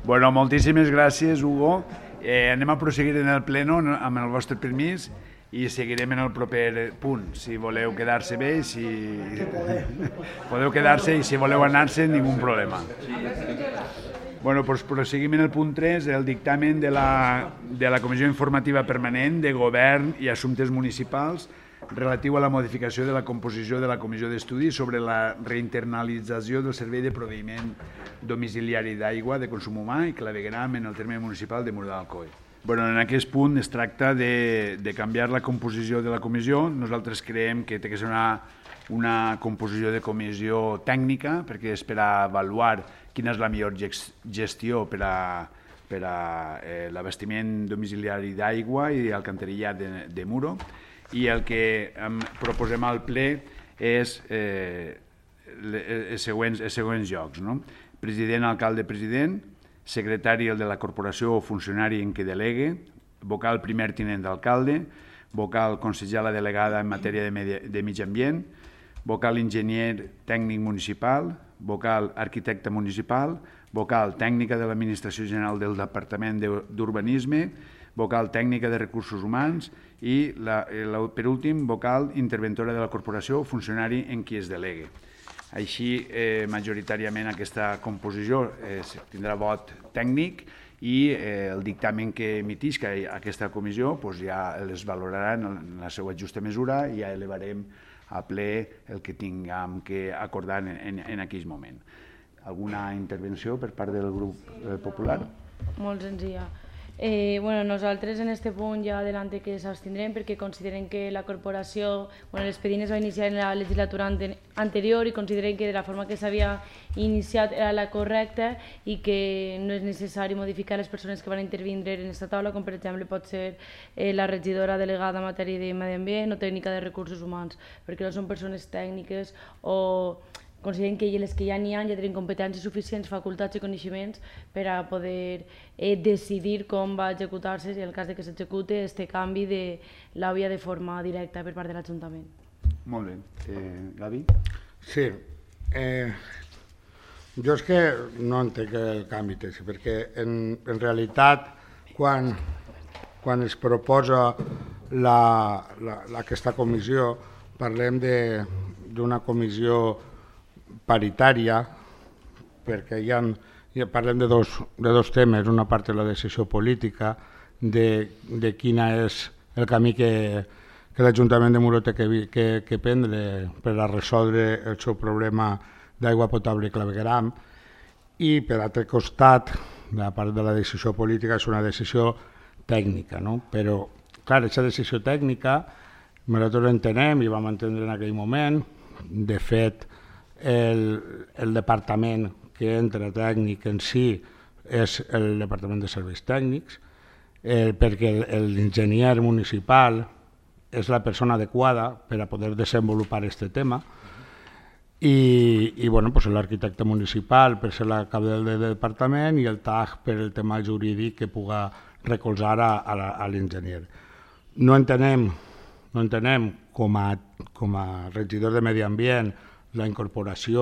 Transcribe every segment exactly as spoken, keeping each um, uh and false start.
Bueno, moltíssimes gràcies, Hugo. Eh, anem a proseguir en el pleno amb el vostre permís i seguirem en el proper punt. Si voleu quedar-se bé, si podeu quedar-se, i si voleu anar-se, ningú problema. Bueno, doncs proseguim en el punt tres, el dictamen de la, de la Comissió Informativa Permanent de Govern i Assumptes Municipals relatiu a la modificació de la composició de la Comissió d'Estudi sobre la reinternalització del servei de proveïment domiciliari d'aigua de consum humà i clavegueram en el terme municipal de Muro d'Alcoi. Bueno, en aquest punt es tracta de, de canviar la composició de la comissió. Nosaltres creiem que té que ser una, una composició de comissió tècnica, perquè és per a avaluar quina és la millor gestió per a, per a eh, l'abastiment domiciliari d'aigua i alcantarillat de, de Muro. I el que em proposem al ple és eh, els següents, els següents llocs. No? President, alcalde, president, secretari el de la corporació o funcionari en què delegue, vocal primer tinent d'alcalde, vocal consellera delegada en matèria de, medi, de mig ambient, vocal enginyer tècnic municipal, vocal arquitecte municipal, vocal tècnica de l'Administració General del Departament d'Urbanisme, vocal tècnica de recursos humans i, la, la, per últim, vocal interventora de la corporació o funcionari en qui es delegue. Així, eh, majoritàriament aquesta composició eh, tindrà vot tècnic i eh, el dictamen que emitisca aquesta comissió pues, ja les valorarà en la seva justa mesura i ja elevarem a ple el que tinguem que acordar en, en, en aquell moment. Alguna intervenció per part del grup eh, popular? Molt senzilla. Eh, bueno, nosaltres en este punt ja adelante que s'abstindrem perquè considerem que la corporació, bueno, l'expedient es va iniciar en la legislatura ante anterior i considerem que de la forma que s'havia iniciat era la correcta i que no és necessari modificar les persones que van intervindre en aquesta taula, com per exemple pot ser eh, la regidora delegada en matèria de medi ambient o tècnica de recursos humans, perquè no són persones tècniques o considerem que les que ja n'hi ha ja tenen competències suficients, facultats i coneixements per a poder eh, decidir com va executar-se, si en el cas de que s'execute, este canvi de l'àvia de forma directa per part de l'Ajuntament. Molt bé. Eh, Gavi? Sí. Eh, jo és que no entenc el canvi, perquè en, en realitat quan, quan es proposa la, la, aquesta comissió parlem d'una comissió paritària, perquè hi ha, ja parlem de dos, de dos temes, una part de la decisió política, de, de quina és el camí que, que l'Ajuntament de Muro té que, que, que prendre per a resoldre el seu problema d'aigua potable i clavegueram, i per altre costat, la part de la decisió política és una decisió tècnica, no? Però, clar, aquesta decisió tècnica nosaltres entenem i vam entendre en aquell moment, de fet, El, el departament que entra tècnic en si és el Departament de Serveis Tècnics, eh, perquè l'enginyer municipal és la persona adequada per a poder desenvolupar aquest tema i, i bueno, pues l'arquitecte municipal per ser la cap del departament i el T A G per el tema jurídic que puga recolzar a, a, a l'enginyer. No entenem, no entenem com a, com a regidor de Medi Ambient la incorporació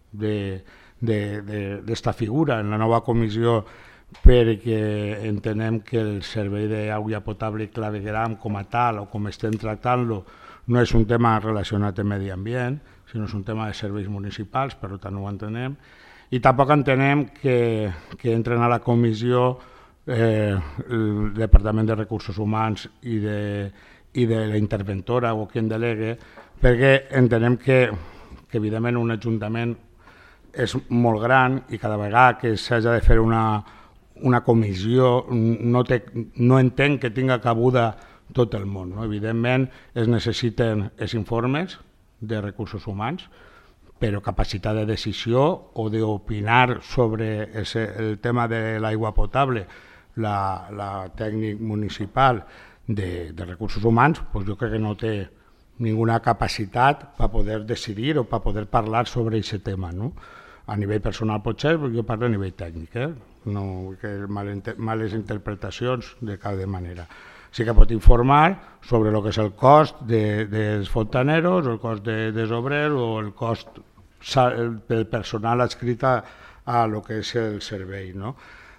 d'esta figura en la nova comissió perquè entenem que el servei d'aigua potable i clavegueram com a tal o com estem tractant-lo no és un tema relacionat amb medi ambient, sinó és un tema de serveis municipals, per tant no ho entenem. I tampoc entenem que, que entren a la comissió eh, el Departament de Recursos Humans i de, i de la interventora o qui en delegue, perquè entenem que que evidentment un ajuntament és molt gran i cada vegada que s'hagi de fer una, una comissió no, té, no entenc que tinga cabuda tot el món. No? Evidentment es necessiten els informes de recursos humans, però capacitat de decisió o d'opinar sobre ese, el tema de l'aigua potable, la, la tècnic municipal de, de recursos humans, doncs jo crec que no té ninguna capacitat per poder decidir o per poder parlar sobre aquest tema. No? A nivell personal potser, jo parlo a nivell tècnic, eh? No vull que males interpretacions de cap manera. Sí que pot informar sobre el que és el cost de, dels fontaneros, el cost de, dels obrers o el cost del personal adscrit a, a lo que és el servei. No?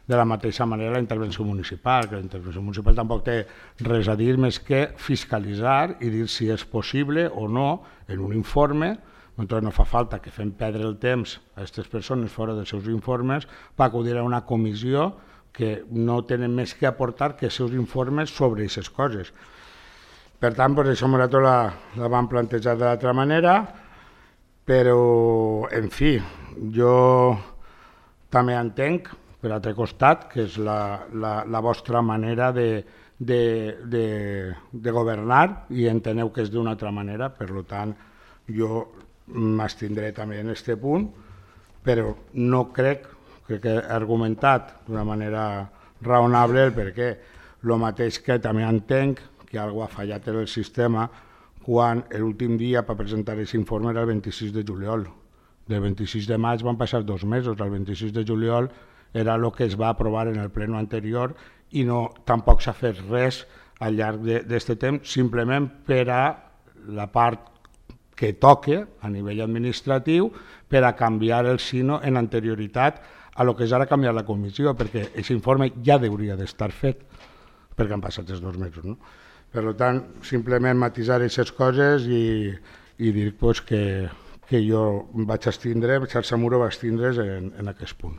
de la mateixa manera la intervenció municipal, que la intervenció municipal tampoc té res a dir més que fiscalitzar i dir si és possible o no en un informe. Entonces no fa falta que fem perdre el temps a aquestes persones fora dels seus informes per acudir a una comissió que no tenen més que aportar que els seus informes sobre aquestes coses. Per tant, per això nosaltres la, la vam plantejar de l'altra manera, però, en fi, jo també entenc, per l'altre costat, que és la, la, la vostra manera de, de, de, de governar i enteneu que és d'una altra manera, per tant, jo m'abstindré també en aquest punt, però no crec, crec que he argumentat d'una manera raonable el perquè. El mateix que també entenc que alguna ha fallat en el sistema quan l'últim dia per presentar aquest informe era el vint-i-sis de juliol. Del vint-i-sis de maig van passar dos mesos, el vint-i-sis de juliol era el que es va aprovar en el pleno anterior i no, tampoc s'ha fet res al llarg d'aquest temps, simplement per a la part que toque a nivell administratiu per a canviar el sino en anterioritat a lo que és ara canviar la comissió, perquè aquest informe ja hauria d'estar fet, perquè han passat els dos mesos. No? Per tant, simplement matisar aquestes coses i, i dir pues, que, que jo vaig abstindre, Xarxa Muro va abstindre's en, en aquest punt.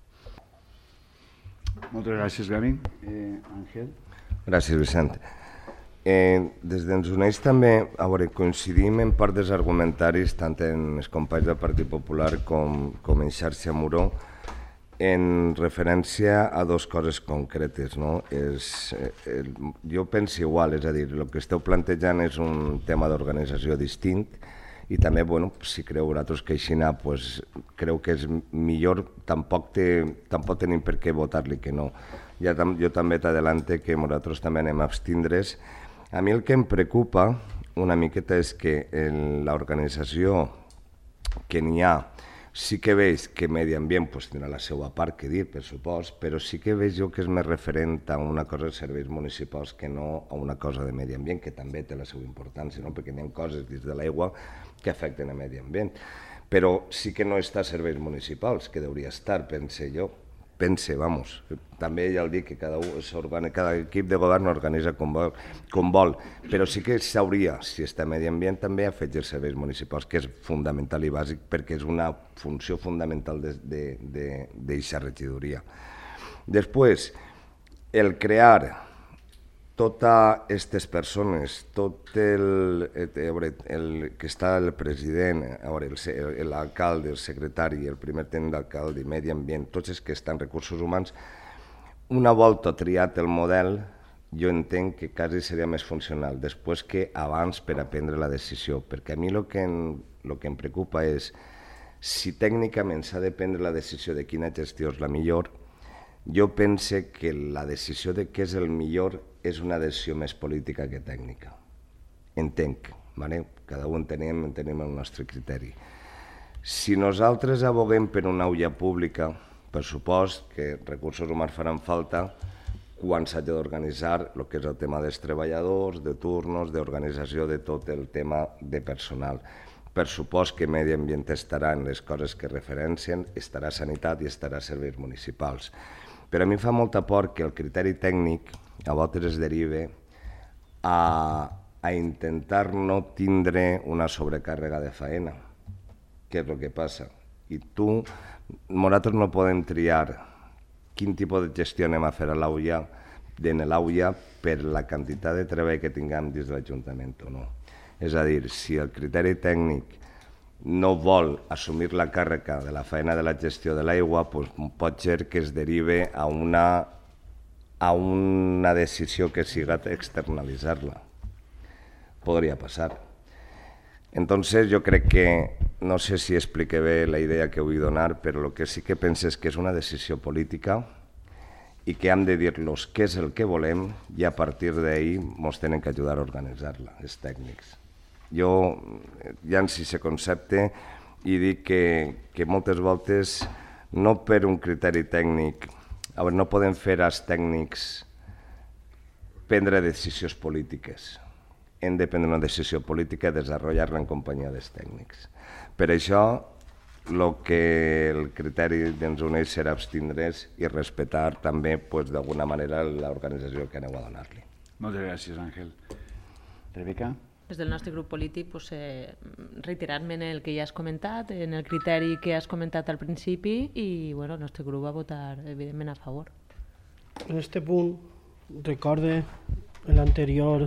Moltes gràcies, Gavi. Eh, Àngel? Gràcies, Vicent. Eh, des d'Ens Uneix també, a veure, coincidim en part dels argumentaris, tant en els companys del Partit Popular com, com en Xarxa Muro, en referència a dues coses concretes. No? És, eh, jo penso igual, és a dir, el que esteu plantejant és un tema d'organització distint i també, bueno, si creu vosaltres que així anar, pues, creu que és millor, tampoc, té, tampoc tenim per què votar-li que no. Ja, jo també t'adelante que nosaltres també anem a abstindre's. A mi el que em preocupa una miqueta és que en l'organització que n'hi ha sí que veig que Medi Ambient pues, tindrà la seva part que dir, per supost, però sí que veig jo que és més referent a una cosa de serveis municipals que no a una cosa de medi ambient, que també té la seva importància, no? Perquè hi ha coses dins de l'aigua que afecten a medi ambient. Però sí que no està a serveis municipals, que hauria estar, pense jo. Pense, vamos. També ja el dic que cada, cada equip de govern organitza com vol, com vol, però sí que s'hauria, si està a medi ambient, també afegir els serveis municipals, que és fundamental i bàsic perquè és una funció fundamental d'aquesta regidoria. Després, el crear totes aquestes persones, tot el, el, el que està el president, l'alcalde, el secretari, el primer tenent d'alcalde, medi ambient, tots els que estan recursos humans, una volta triat el model, jo entenc que quasi seria més funcional, després que abans per a prendre la decisió, perquè a mi el que, el que em preocupa és si tècnicament s'ha de prendre la decisió de quina gestió és la millor. Jo pense que la decisió de què és el millor és una decisió més política que tècnica. Entenc, vale? Cada un tenim, tenim el nostre criteri. Si nosaltres aboguem per una ulla pública, per supost que recursos humans faran falta quan s'hagi d'organitzar el que és el tema dels treballadors, de turnos, d'organització de tot el tema de personal. Per supost que Medi Ambient estarà en les coses que referencien, estarà sanitat i estarà serveis municipals. Però a mi fa molta por que el criteri tècnic a vegades es deriva a, a intentar no tindre una sobrecàrrega de faena, que és el que passa. I tu, nosaltres no podem triar quin tipus de gestió anem a fer a l'aulla, en l'aulla per la quantitat de treball que tinguem dins de l'Ajuntament o no. És a dir, si el criteri tècnic no vol assumir la càrrega de la feina de la gestió de l'aigua, doncs pot ser que es derive a una, a una decisió que siga externalitzar-la. Podria passar. Entonces, jo crec que, no sé si explique bé la idea que vull donar, però el que sí que penso és que és una decisió política i que hem de dir-los què és el que volem i a partir d'ahir ens tenen que ajudar a organitzar-la, els tècnics. Jo llanço aquest concepte i dic que, que moltes voltes, no per un criteri tècnic, a veure, no podem fer als tècnics prendre decisions polítiques. Hem de prendre una decisió política i desenvolupar-la en companyia dels tècnics. Per això el que el criteri d'ens uneix serà abstindre's i respectar també d'alguna manera l'organització que aneu a donar-li. Moltes gràcies, Àngel. Rebeca? Des del nostre grup polític, pues, eh, reiterar-me en el que ja has comentat, en el criteri que has comentat al principi i bueno, el nostre grup va votar evidentment a favor. En este punt recorde en l'anterior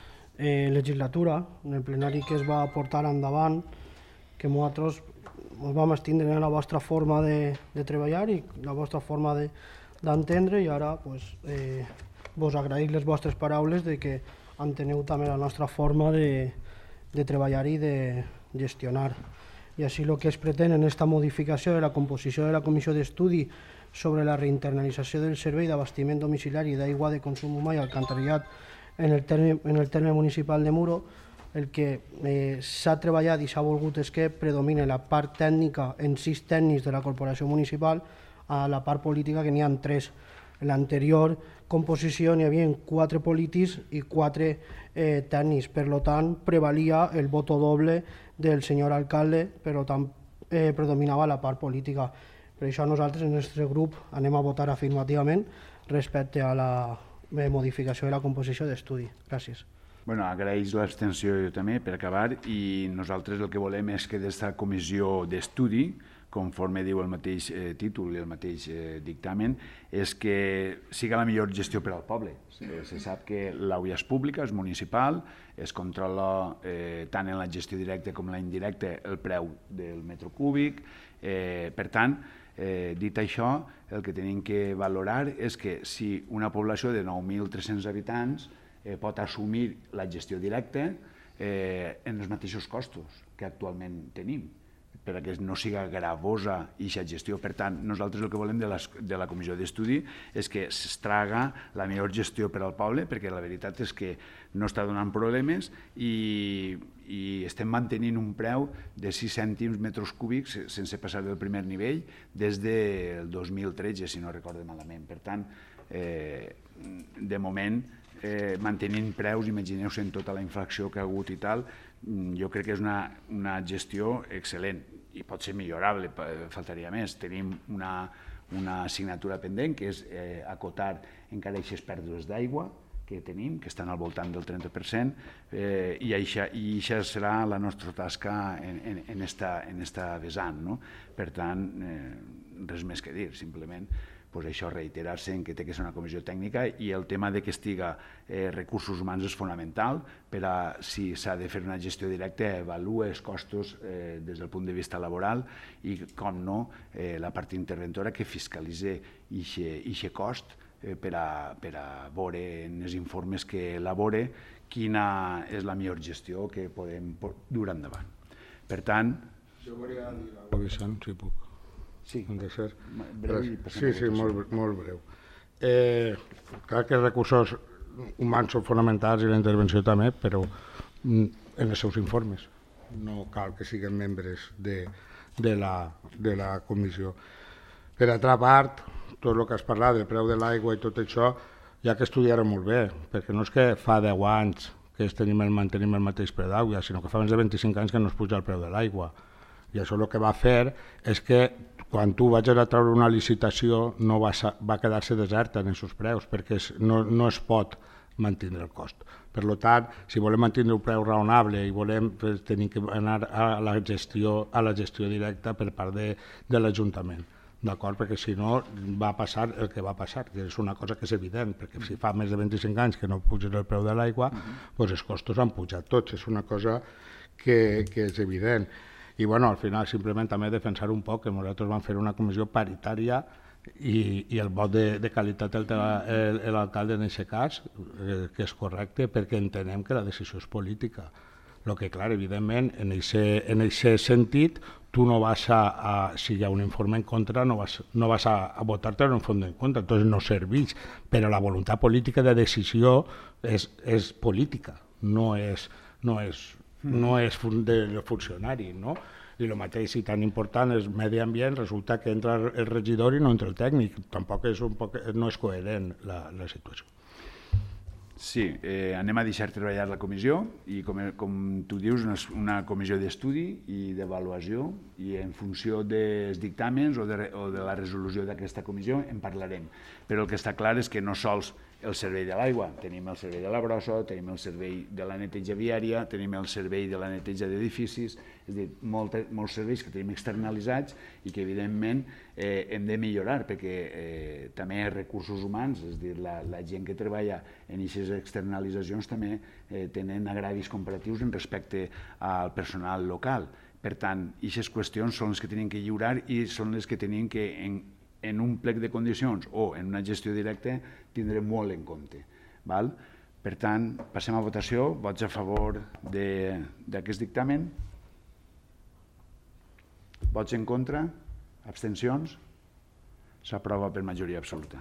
eh, legislatura, en el plenari que es va portar endavant, que nosaltres ens vam estindre en la vostra forma de, de treballar i la vostra forma d'entendre, i ara pues, eh, vos agraïm les vostres paraules de que enteneu també la nostra forma de, de treballar i de gestionar. I així el que es pretén en aquesta modificació de la composició de la Comissió d'Estudi sobre la reinternalització del servei d'abastiment domiciliari d'aigua de consum humà i alcantarellat en el terme, en el terme municipal de Muro, el que eh, s'ha treballat i s'ha volgut és que predomine la part tècnica en sis tècnics de la corporació municipal a la part política, que n'hi ha tres. En l'anterior composició n'hi havia quatre polítics i quatre eh, tècnics, per tant prevalia el voto doble del senyor alcalde, per tant eh, predominava la part política. Per això nosaltres en el nostre grup anem a votar afirmativament respecte a la eh, modificació de la composició d'estudi. Gràcies. Bueno, agraeix l'abstenció jo també per acabar, i nosaltres el que volem és que d'aquesta comissió d'estudi, conforme diu el mateix eh, títol i el mateix eh, dictamen, és que siga la millor gestió per al poble. Eh, se sap que l'A U I A és pública, és municipal, es controla eh, tant en la gestió directa com en la indirecta el preu del metro cúbic. Eh, per tant, eh, dit això, el que tenim que valorar és que si una població de nou mil tres-cents habitants eh, pot assumir la gestió directa eh, en els mateixos costos que actualment tenim, perquè no siga gravosa aquesta gestió. Per tant, nosaltres el que volem de la, de la comissió d'estudi és que s'estraga la millor gestió per al poble, perquè la veritat és que no està donant problemes i, i estem mantenint un preu de sis cèntims metres cúbics sense passar del primer nivell des del dos mil tretze, si no recordo malament. Per tant, eh, de moment, eh, mantenint preus, imagineu-se en tota la inflació que ha hagut i tal, jo crec que és una, una gestió excel·lent i pot ser millorable, faltaria més. Tenim una, una assignatura pendent, que és eh, acotar encara aquestes pèrdues d'aigua que tenim, que estan al voltant del trenta per cent, eh, i això serà la nostra tasca en, en, en, esta, en esta vessant. No? Per tant, eh, res més que dir, simplement pues això, reiterar-se en que té que ser una comissió tècnica, i el tema de que estiga eh, recursos humans és fonamental per a, si s'ha de fer una gestió directa, avaluar els costos eh, des del punt de vista laboral i, com no, eh, la part interventora que fiscalitza aquest cost eh, per, a, per a veure en els informes que elabora quina és la millor gestió que podem dur endavant. Per tant... Jo volia dir alguna cosa, Vicent, si puc. Sí, ser. breu i sí, sí, molt, molt breu. Eh, clar que els recursos humans són fonamentals i la intervenció també, però en els seus informes. No cal que siguin membres de, de, la, de la comissió. Per altra part, tot el que has parlat del preu de l'aigua i tot això, ja que estudiar-ho molt bé, perquè no és que fa deu anys que tenim el, mantenim el mateix preu d'aigua, sinó que fa més de vint-i-cinc anys que no es puja el preu de l'aigua. I això el que va fer és que quan tu vaig a treure una licitació no va, va quedar-se deserta en aquests preus, perquè es, no, no es pot mantenir el cost. Per tant, si volem mantenir un preu raonable i volem, pues, tenim que anar a la gestió, a la gestió directa per part de, de l'Ajuntament. D'acord? Perquè si no va passar el que va passar, que és una cosa que és evident, perquè si fa més de vint-i-cinc anys que no puja el preu de l'aigua, uh-huh. pues els costos han pujat tots, és una cosa que, que és evident. I bueno, al final simplement també defensar un poc que nosaltres vam fer una comissió paritària i, i el vot de, de qualitat el té l'alcalde en aquest cas, eh, que és correcte, perquè entenem que la decisió és política. El que, clar, evidentment, en aquest sentit, tu no vas a, a, si hi ha un informe en contra, no vas, no vas a, a votar-te un informe en contra, entonces no serveix, però la voluntat política de decisió és, és política, no és, no és, no és del funcionari, no? I el mateix, si tan important és medi ambient, resulta que entra el regidor i no entra el tècnic, tampoc és un poc, no és coherent la, la situació. Sí, eh, anem a deixar treballar la comissió i, com, com tu dius, una, una comissió d'estudi i d'avaluació, i en funció dels dictàmens o de, o de la resolució d'aquesta comissió en parlarem. Però el que està clar és que no sols el servei de l'aigua, tenim el servei de la brossa, tenim el servei de la neteja viària, tenim el servei de la neteja d'edificis, és a dir, molt, molts serveis que tenim externalitzats i que evidentment eh, hem de millorar, perquè eh, també recursos humans, és a dir, la, la gent que treballa en aquestes externalitzacions també eh, tenen agravis comparatius en respecte al personal local. Per tant, aquestes qüestions són les que tenim que lliurar i són les que tenim que, en, en un plec de condicions o en una gestió directa, tindrem molt en compte. Val? Per tant, passem a votació. Vots a favor d'aquest dictamen? Vots en contra? Abstencions? S'aprova per majoria absoluta.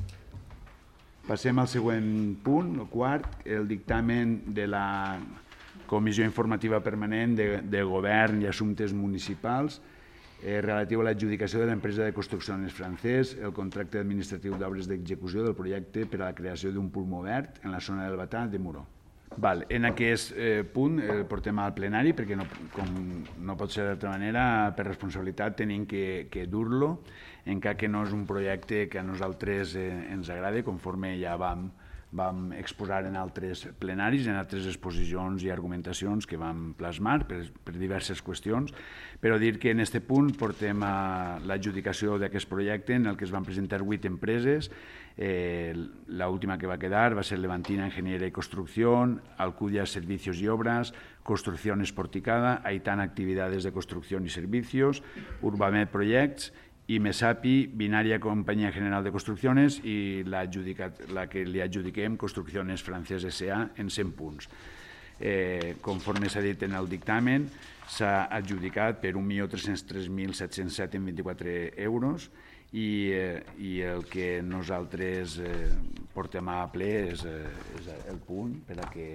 Passem al següent punt, el quart, el dictamen de la Comissió Informativa Permanent de, de Govern i Assumptes Municipals eh, relatiu a l'adjudicació de l'empresa de construccions francès, el contracte administratiu d'obres d'execució del projecte per a la creació d'un pulmó verd en la zona del Batà de Muro. Val, en aquest eh, punt el portem al plenari perquè no, com no pot ser d'altra manera, per responsabilitat tenim que, que dur-lo, encara que no és un projecte que a nosaltres eh, ens agrada, conforme ja vam vam exposar en altres plenaris, en altres exposicions i argumentacions que vam plasmar per, per diverses qüestions, però dir que en aquest punt portem a l'adjudicació d'aquest projecte en el que es van presentar vuit empreses. Eh, l'última que va quedar va ser Levantina Ingeniería y Construcción, Alcudia Servicios y Obras, Construcción Esporticada, Aitana Actividades de Construcción y Servicios, Urbamed Projects, i Mesapi, Binaria Compañía General de Construcciones, i la, la que li adjudiquem Construcciones Francés S A en cent punts. Eh, conforme s'ha dit en el dictamen, s'ha adjudicat per un milió tres-cents tres mil set-cents set coma vint-i-quatre euros i, eh, i el que nosaltres eh, portem a ple és, eh, és el punt per a que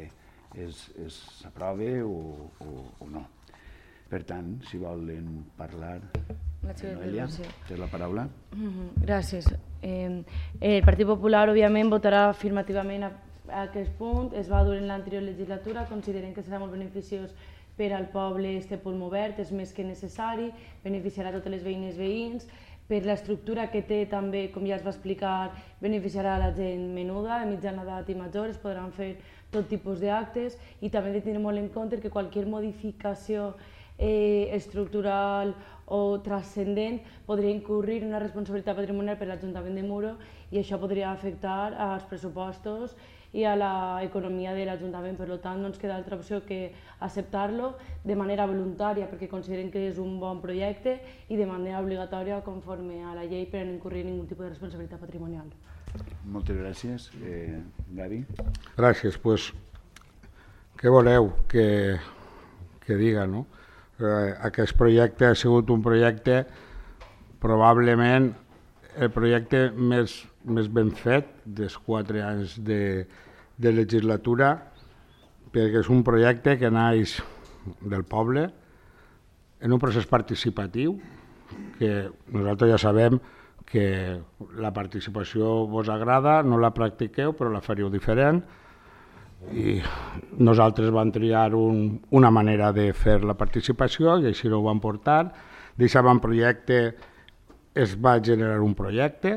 s'aprove o, o, o no. Per tant, si volen parlar... Noelia, té la paraula. Gràcies. El Partit Popular, òbviament, votarà afirmativament a aquest punt. Es va dur en l'anterior legislatura, considerem que serà molt beneficiós per al poble este pulmó verd, és més que necessari, beneficiarà totes les veïnes i veïns. Per l'estructura que té també, com ja es va explicar, beneficiarà la gent menuda, de mitjana edat i major, es podran fer tot tipus d'actes i també hem de tenir molt en compte que qualsevol modificació eh, estructural o transcendent podria incurrir en una responsabilitat patrimonial per l'Ajuntament de Muro i això podria afectar als pressupostos i a l'economia de l'Ajuntament. Per tant, no ens queda altra opció que acceptar-lo de manera voluntària perquè considerem que és un bon projecte i de manera obligatòria conforme a la llei per no incurrir en ningú tipus de responsabilitat patrimonial. Moltes gràcies. Eh, Gavi? Gràcies. Pues, què voleu que, que diga, no? Aquest projecte ha sigut un projecte probablement el projecte més, més ben fet dels quatre anys de, de legislatura, perquè és un projecte que naix del poble en un procés participatiu que nosaltres ja sabem que la participació vos agrada, no la practiqueu però la faríeu diferent. I nosaltres vam triar un, una manera de fer la participació i així ho vam portar. D'aquest avantprojecte es va generar un projecte,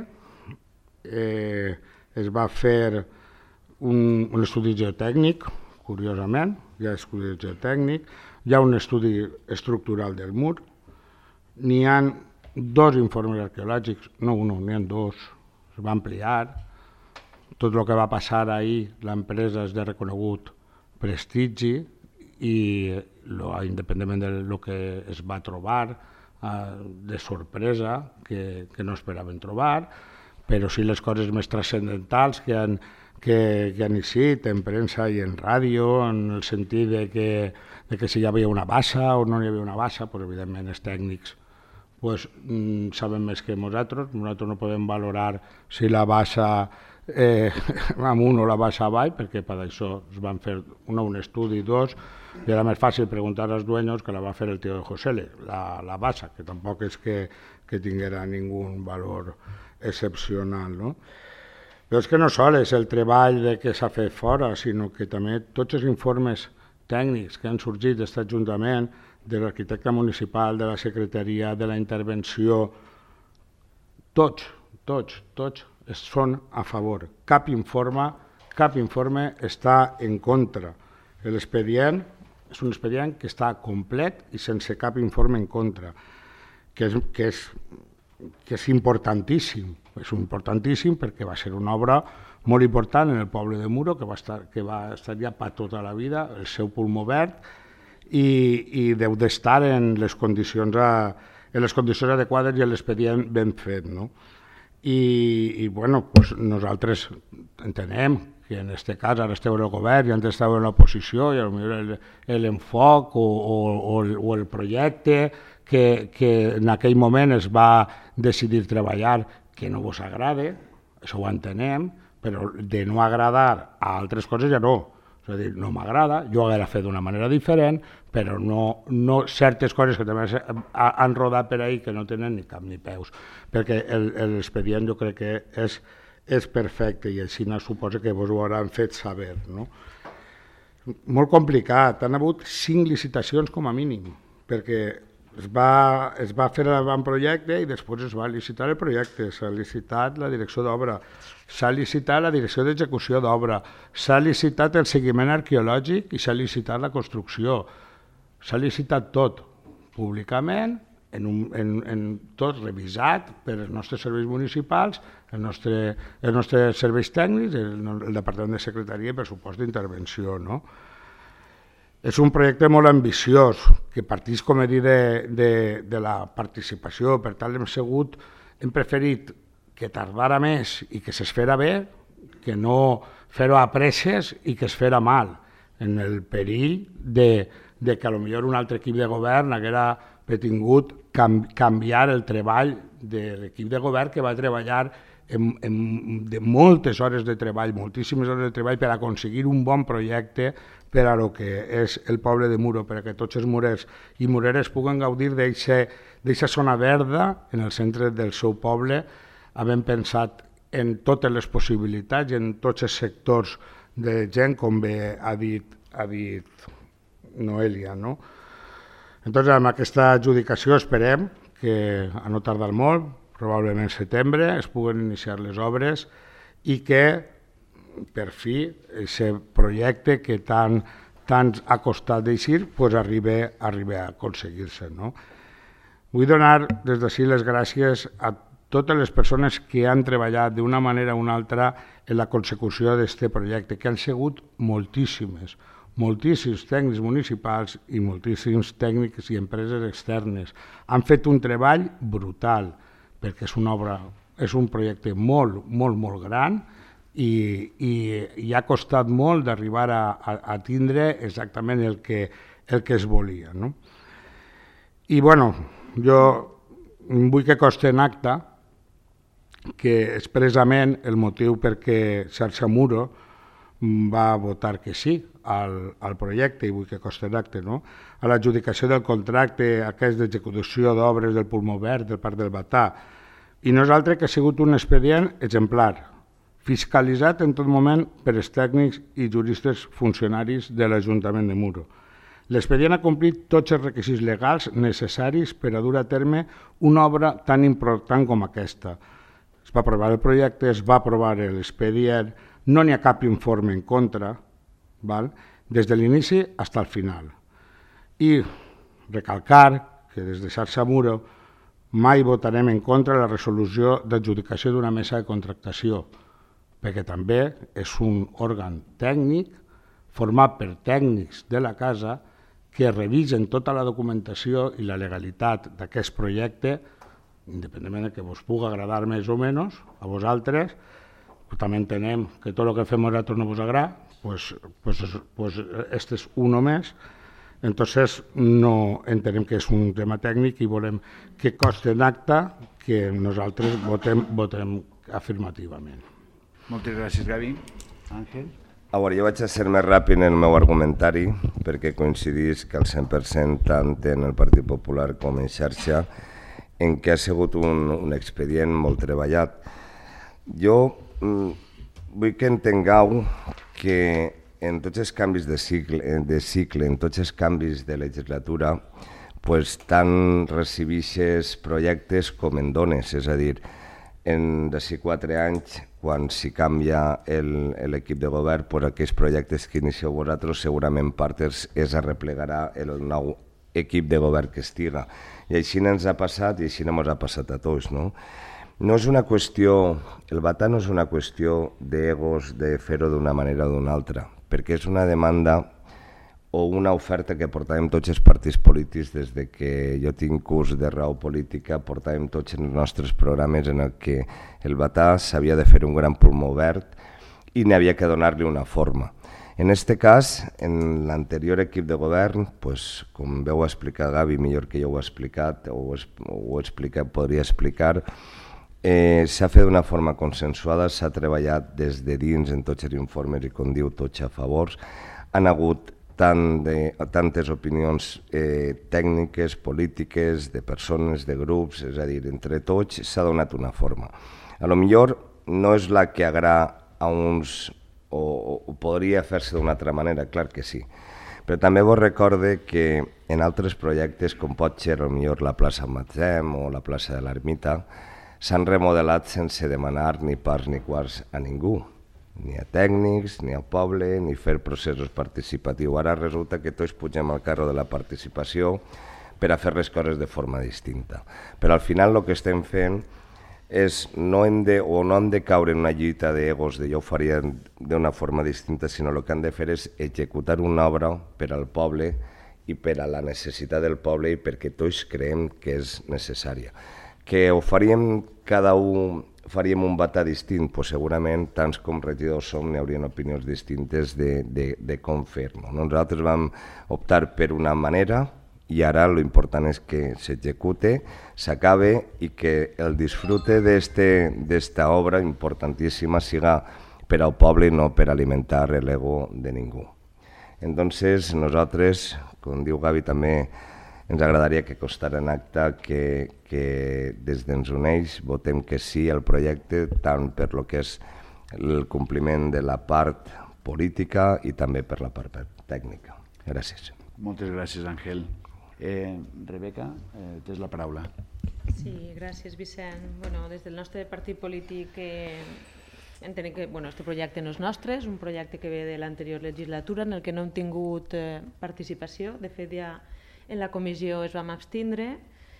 eh, es va fer un, un estudi geotècnic, curiosament, hi ha estudi geotècnic, hi ha un estudi estructural del mur, n'hi ha dos informes arqueològics, no un, n'hi ha dos, es va ampliar. Tot el que va passar ahir, l'empresa és de reconegut prestigi i lo, independentment del que es va trobar, eh, de sorpresa, que, que no esperaven trobar, però sí les coses més transcendentals que han, que, que han eixit en premsa i en ràdio, en el sentit de que, de que si hi havia una bassa o no hi havia una bassa, pues, evidentment els tècnics pues, mm, saben més que nosaltres, nosaltres no podem valorar si la bassa Eh, amunt o la bassa avall, perquè per això es van fer un, un estudi, dos, i era més fàcil preguntar als dueños que la va fer el tio de Josele, la, la bassa, que tampoc és que, que tinguera ningú valor excepcional, no? Però és que no sol és el treball de que s'ha fet fora, sinó que també tots els informes tècnics que han sorgit d'aquest Ajuntament, de l'arquitecte municipal, de la secretaria, de la intervenció, tots, tots, tots són a favor. Cap informe, cap informe està en contra. L'expedient és un expedient que està complet i sense cap informe en contra, que és, que és, que és importantíssim. És importantíssim perquè va ser una obra molt important en el poble de Muro, que va estar, que va estar ja per tota la vida, el seu pulmó verd, i, i deu d'estar en les condicions a, en les condicions adequades i l'expedient ben fet, no? I, i bueno, pues nosaltres entenem que en aquest cas ara esteu en el govern i antes esteu en l'oposició i potser l'enfoc o, o, o, el, o el projecte que, que en aquell moment es va decidir treballar que no vos agrada, això ho entenem, però de no agradar a altres coses ja no. És a dir, no m'agrada, jo ho hauria fet d'una manera diferent, però no, no certes coses que també han rodat per ahí que no tenen ni cap ni peus, perquè l'expedient jo crec que és, és perfecte i així no suposa que vos ho hauran fet saber, no? Molt complicat, han hagut cinc licitacions com a mínim, perquè es va, es va fer l'avantprojecte i després es va licitar el projecte, s'ha licitat la direcció d'obra, s'ha licitat la direcció d'execució d'obra, s'ha licitat el seguiment arqueològic i s'ha licitat la construcció. S'ha licitat tot públicament, en un, en, en tot revisat per els nostres serveis municipals, el nostre, els nostres serveis tècnics, el, el Departament de Secretaria i pressupost d'intervenció, no? És un projecte molt ambiciós, que partís, com he dit, de, de, de la participació. Per tant, hem segut, hem preferit que tardara més i que s'esfera bé, que no fer-ho a presses i que es fera mal, en el perill de, de que potser un altre equip de govern haguera pretingut canvi, canviar el treball de l'equip de govern que va treballar en, en, de moltes hores de treball, moltíssimes hores de treball per aconseguir un bon projecte per a lo que és el poble de Muro, per a que tots els murers i mureres puguen gaudir d'aquesta zona verda en el centre del seu poble, havent pensat en totes les possibilitats i en tots els sectors de gent, com bé ha dit, ha dit Noelia, no? Entonces, amb aquesta adjudicació esperem que a no tardar molt, probablement en setembre, es puguen iniciar les obres i que per fi aquest projecte que tant, tant ha costat d'eixir pues arribi, arribi a aconseguir-se, no? Vull donar des d'ací les gràcies a totes les persones que han treballat d'una manera o una altra en la consecució d'aquest projecte, que han sigut moltíssimes, moltíssims tècnics municipals i moltíssims tècnics i empreses externes. Han fet un treball brutal, perquè és una obra, és un projecte molt, molt, molt gran i, i, i ha costat molt d'arribar a, a, a tindre exactament el que, el que es volia, no? I, bueno, jo vull que consti en acta que expressament el motiu perquè Xarxa Muro va votar que sí al, al projecte, i vull que consti en acte, no? A l'adjudicació del contracte aquest d'execució d'obres del pulmó verd del Parc del Batà. I nosaltres que ha sigut un expedient exemplar, fiscalitzat en tot moment per els tècnics i juristes funcionaris de l'Ajuntament de Muro. L'expedient ha complit tots els requisits legals necessaris per a dur a terme una obra tan important com aquesta. Es va aprovar el projecte, es va aprovar l'expedient, no n'hi ha cap informe en contra, val? Des de l'inici fins al final. I recalcar que des de Xarxa Muro mai votarem en contra la resolució d'adjudicació d'una mesa de contractació, perquè també és un òrgan tècnic format per tècnics de la casa que revisen tota la documentació i la legalitat d'aquest projecte, independentment que vos pugui agradar més o menys a vosaltres, també entenem que tot el que fem nosaltres no vos agrada, pues, pues, pues este és uno més. Entonces no entenem que és un tema tècnic i volem que consti en acta que nosaltres votem, votem afirmativament. Moltes gràcies, Gavi. Àngel? A veure, jo vaig a ser més ràpid en el meu argumentari perquè coincidís que al cent per cent tant en el Partit Popular com en Xarxa en què ha sigut un, un expedient molt treballat. Jo mm, vull que entengueu que en tots els canvis de cicle, de cicle en tots els canvis de legislatura, pues, tant recibixes projectes com en dones, és a dir, en d'ací quatre anys, quan s'hi canvia l'equip de govern, pues, aquells projectes que inicieu vosaltres segurament part es, es arreplegarà el nou equip de govern que estiga. I així ens ha passat i així ens ha passat a tots, no? No és una qüestió, el batà no és una qüestió d'egos, de fer-ho d'una manera o d'una altra, perquè és una demanda o una oferta que portàvem tots els partits polítics des de que jo tinc curs de raó política, portàvem tots els nostres programes en el que el batà s'havia de fer un gran pulmó obert i n'havia que donar-li una forma. En aquest cas, en l'anterior equip de govern, pues, com veu explicar Gavi, millor que jo ho he explicat, o ho, ho explica, podria explicar, eh, s'ha fet d'una forma consensuada, s'ha treballat des de dins en tots els informes i, com diu, tots a favors. Han hagut tant de, tantes opinions eh, tècniques, polítiques, de persones, de grups, és a dir, entre tots s'ha donat una forma. A lo millor no és la que agrada a uns o, o podria fer-se d'una altra manera, clar que sí. Però també vos recorde que en altres projectes, com pot ser potser la plaça Matzem o la plaça de l'Ermita, s'han remodelat sense demanar ni parts ni quarts a ningú, ni a tècnics, ni al poble, ni fer processos participatius. Ara resulta que tots pugem al carro de la participació per a fer les coses de forma distinta. Però al final el que estem fent és no hem de, o no hem de caure en una lluita d'egos de jo ho faria d'una forma distinta, sinó el que han de fer és executar una obra per al poble i per a la necessitat del poble i perquè tots creiem que és necessària. Que ho faríem cada un, faríem un batà distint, pues segurament tants com regidors som n'hi haurien opinions distintes de, de, de com fer-ho. Nosaltres vam optar per una manera i ara l'important és que s'execute, s'acabe i que el disfrute d'esta obra importantíssima siga per al poble i no per alimentar l'ego de ningú. Entonces, nosaltres, com diu Gavi també, ens agradaria que costara en acte que, que des d'Ens Uneix votem que sí al projecte, tant per lo que és el compliment de la part política i també per la part tècnica. Gràcies. Moltes gràcies, Àngel. Eh, Rebeca, eh, tens la paraula. Sí, gràcies, Vicent. Bueno, des del nostre partit polític eh, entenem que bueno, este projecte no és nostre, és un projecte que ve de l'anterior legislatura en el que no hem tingut eh, participació. De fet, ja en la comissió es vam abstindre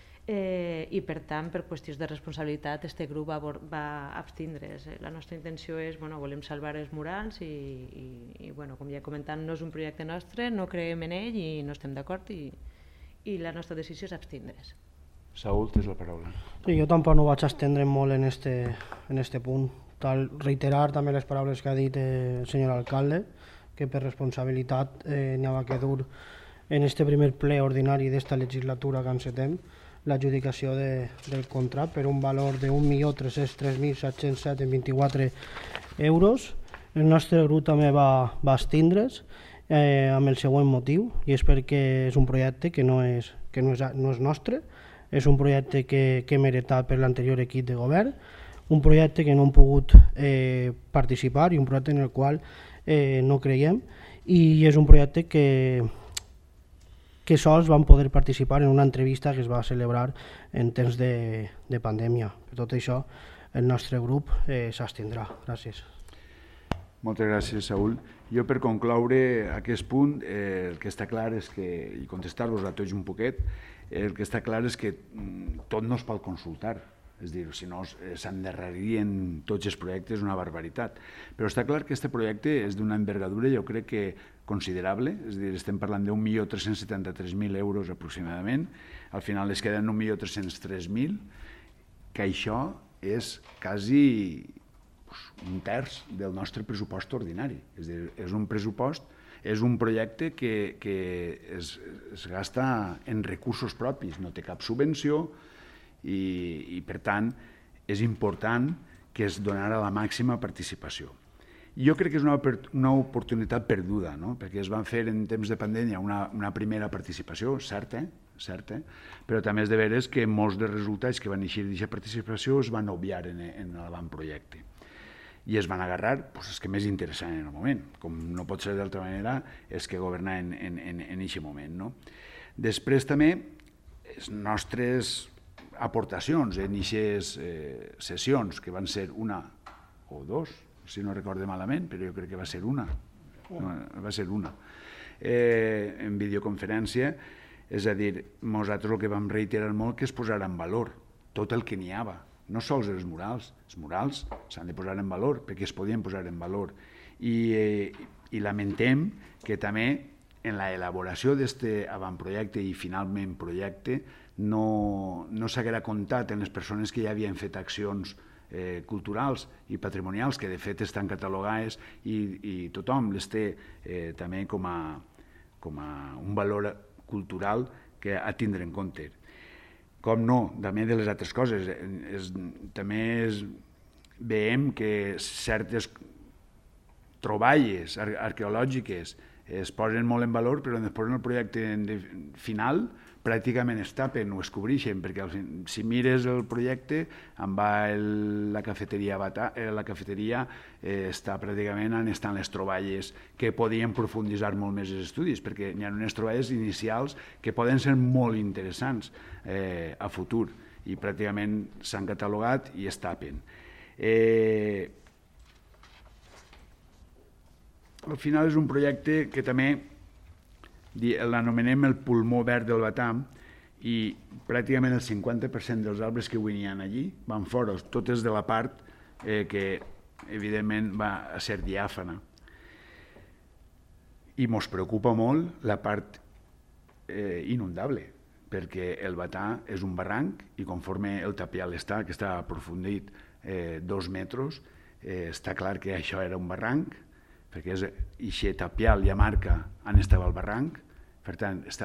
eh, i, per tant, per qüestions de responsabilitat, este grup va, va abstindre's. La nostra intenció és, bueno, volem salvar els murals i, i, i bueno, com ja he comentat, no és un projecte nostre, no creiem en ell i no estem d'acord i, i la nostra decisió és abstindre's. Saúl, tens la paraula. Sí, jo tampoc no vaig estendre molt en este, en este punt. Tal, reiterar també les paraules que ha dit el senyor alcalde, que per responsabilitat eh, n'hi ha que dur en este primer ple ordinari d'esta legislatura que encetem l'adjudicació de, del contracte per un valor de un milió tres-cents tres mil set-cents set coma vint-i-quatre euros. El nostre grup també va, va abstindre's eh, amb el següent motiu, i és perquè és un projecte que no és, que no és, no és nostre, és un projecte que, que hem heretat per l'anterior equip de govern, un projecte que no hem pogut eh, participar i un projecte en el qual eh, no creiem, i és un projecte que, que sols vam poder participar en una entrevista que es va celebrar en temps de, de pandèmia. Per tot això, el nostre grup eh, s'abstindrà. Gràcies. Moltes gràcies, Saúl. Jo, per concloure aquest punt, eh, el que està clar és que, i contestar-vos a tots un poquet, el que està clar és que tot no es pot consultar. És a dir, si no s'endarrerien tots els projectes, una barbaritat. Però està clar que aquest projecte és d'una envergadura, jo crec que considerable, és a dir, estem parlant d'un milió tres-cents setanta-tres mil euros aproximadament, al final es queden un milió tres-cents tres mil, que això és quasi un terç del nostre pressupost ordinari. És a dir, és un pressupost, és un projecte que, que es, es gasta en recursos propis, no té cap subvenció, i, i per tant és important que es donara la màxima participació. Jo crec que és una, una oportunitat perduda, no? Perquè es van fer en temps de pandèmia una, una primera participació, certa, certa, però també és de veres que molts dels resultats que van eixir d'aquesta participació es van obviar en, en l'avantprojecte. i es van agarrar els que més interessaven en el moment, com no pot ser d'altra manera els que governaven en aquest moment. Després també les nostres aportacions en aquestes sessions, que van ser una o dos, si no recorde malament, però jo crec que va ser una, va ser una, en videoconferència, és a dir, nosaltres el que vam reiterar molt que es posarà en valor tot el que n'hi havia, no sols els murals, els murals s'han de posar en valor perquè es podien posar en valor i lamentem que també en l'elaboració d'aquest avantprojecte i finalment projecte no s'haguera comptat en les persones que ja havien fet accions culturals i patrimonials que de fet estan catalogades i tothom les té també com a un valor cultural que a tindre en compte. Com no, també de les altres coses. També veiem que certes troballes arqueològiques es posen molt en valor, però després en el projecte final pràcticament es tapen o es cobreixen, perquè si mires el projecte, amb la cafeteria la cafeteria està pràcticament on estan les troballes que podien profunditzar molt més els estudis, perquè hi ha unes troballes inicials que poden ser molt interessants a futur i pràcticament s'han catalogat i es tapen. Al final és un projecte que també l'anomenem el pulmó verd del Batam i pràcticament el cinquanta per cent dels arbres que avui n'hi ha allí van fora, totes de la part que evidentment va ser diàfana. I ens preocupa molt la part inundable, perquè el Batà és un barranc i conforme el tapial està, que està aprofundit dos metres, està clar que això era un barranc, perquè aquest tapial ja marca on estava el barranc, per tant està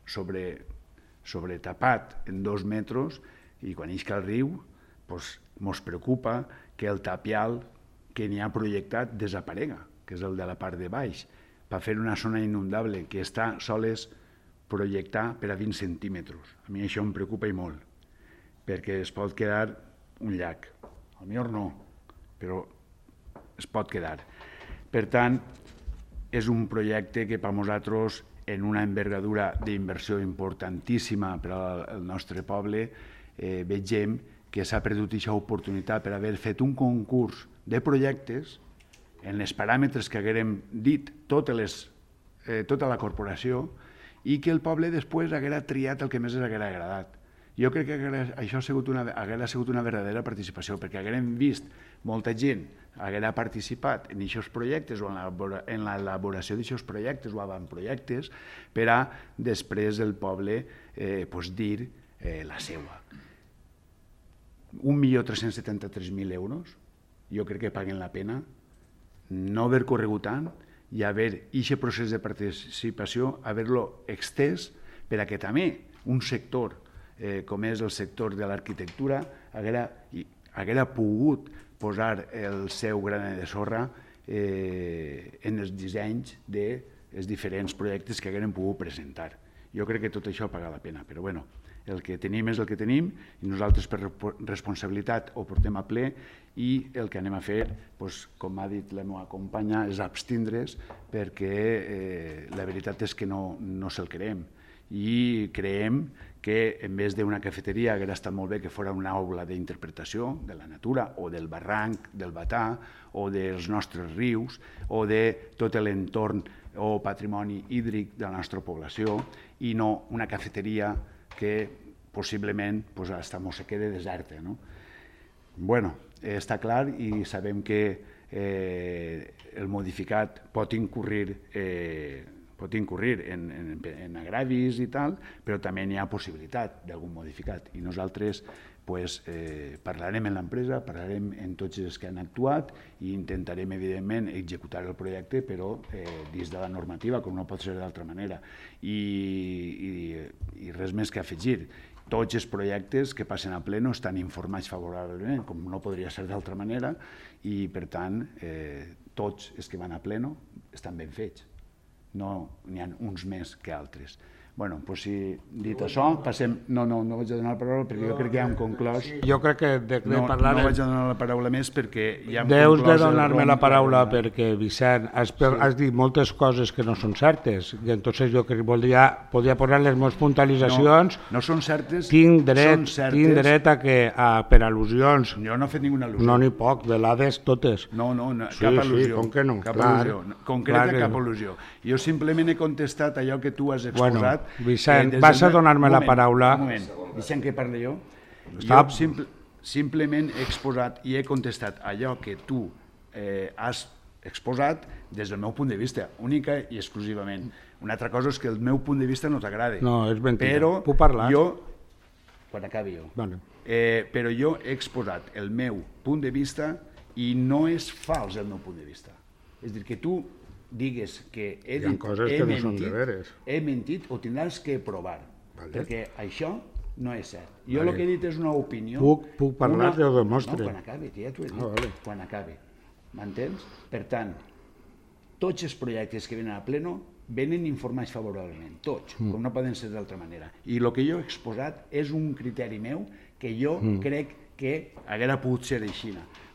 sobretapat en dos metres i quan isca el riu ens preocupa que el tapial que n'hi ha projectat desaparega, que és el de la part de baix, per fer una zona inundable que està sols projectar per a vint centímetres. A mi això em preocupa i molt, perquè es pot quedar un llac. Potser no, però es pot quedar. Per tant, és un projecte que per nosaltres, en una envergadura d'inversió importantíssima per al nostre poble, vegem que s'ha perdut aquesta oportunitat per haver fet un concurs de projectes en els paràmetres que haguérem dit tota la corporació i que el poble després haguera triat el que més els haguera agradat. Jo crec que això haguera sigut una verdadera participació, perquè haguérem vist molta gent haguera participat en aquests projectes o en l'elaboració d'aquests projectes o avantprojectes per a després el poble dir la seva. un milió tres-cents setanta-tres mil euros, jo crec que paguen la pena no haver corregut tant i haver aquest procés de participació, haver-lo extès per a que també un sector com és el sector de l'arquitectura haguera pogut posar el seu granet de sorra en els dissenys dels diferents projectes que hagueren pogut presentar. Jo crec que tot això paga la pena, però bueno, el que tenim és el que tenim i nosaltres per responsabilitat ho portem a ple i el que anem a fer, com ha dit la meva companya, és abstindre's perquè la veritat és que no se'l creem i creiem que en vez d'una cafeteria hauria estat molt bé que fos una aula d'interpretació de la natura o del barranc, del Batà o dels nostres rius o de tot l'entorn o patrimoni hídric de la nostra població i no una cafeteria que possiblement ens quede deserta. Bé, està clar i sabem que el modificat pot incurrir pot incurrir en agravis i tal, però també n'hi ha possibilitat d'algun modificat. I nosaltres parlarem amb l'empresa, parlarem amb tots els que han actuat i intentarem, evidentment, executar el projecte, però dins de la normativa, com no pot ser d'altra manera. I res més que afegir. Tots els projectes que passen a pleno estan informats favorablement, com no podria ser d'altra manera, i, per tant, tots els que van a pleno estan ben fets. No n'hi ha uns més que altres. Bueno, doncs si dit això, passem... No, no, no vaig a donar la paraula perquè jo crec que ja hem conclòs. Jo crec que de, de no, parlar... No vaig a donar la paraula més perquè ja hem Deus conclòs... de donar-me la paraula perquè, Vicent, has, sí. has dit moltes coses que no són certes i entonces jo que volia, podia posar les meves puntualitzacions. No, no són certes, tinc dret, són certes. Tinc dret a que, a, per al·lusions... Jo no he fet ninguna al·lusió. No n'hi poc, velades totes. No, no, no sí, cap al·lusió. Sí, com que no? Cap clar, al·lusió. Concreta, clar cap al·lusió. Jo simplement he contestat allò que tu has exposat. Bueno, Vicent, eh, vas a donar-me la paraula. Un moment, deixem que parli jo. Està... Jo simple, simplement he exposat i he contestat allò que tu eh, has exposat des del meu punt de vista, única i exclusivament. Una altra cosa és que el meu punt de vista no t'agrada. No, és mentida. Però puc parlar? Jo, quan acabi jo, vale. eh, però jo he exposat el meu punt de vista i no és fals el meu punt de vista. És a dir, que tu digues que he, dit, coses he, que no mentit, són de veres. he mentit, ho tindràs que provar, vale. perquè això no és cert. Jo vale. el que he dit és una opinió... Puc, puc parlar, una... ja ho demostre. No, quan acabi, ja t'ho he dit, ah, vale. quan acabi. M'entens? Per tant, tots els projectes que venen a pleno venen informats favorablement, tots, mm. com no poden ser d'altra manera. I el que jo he exposat és un criteri meu que jo mm. crec que haguera pogut ser així,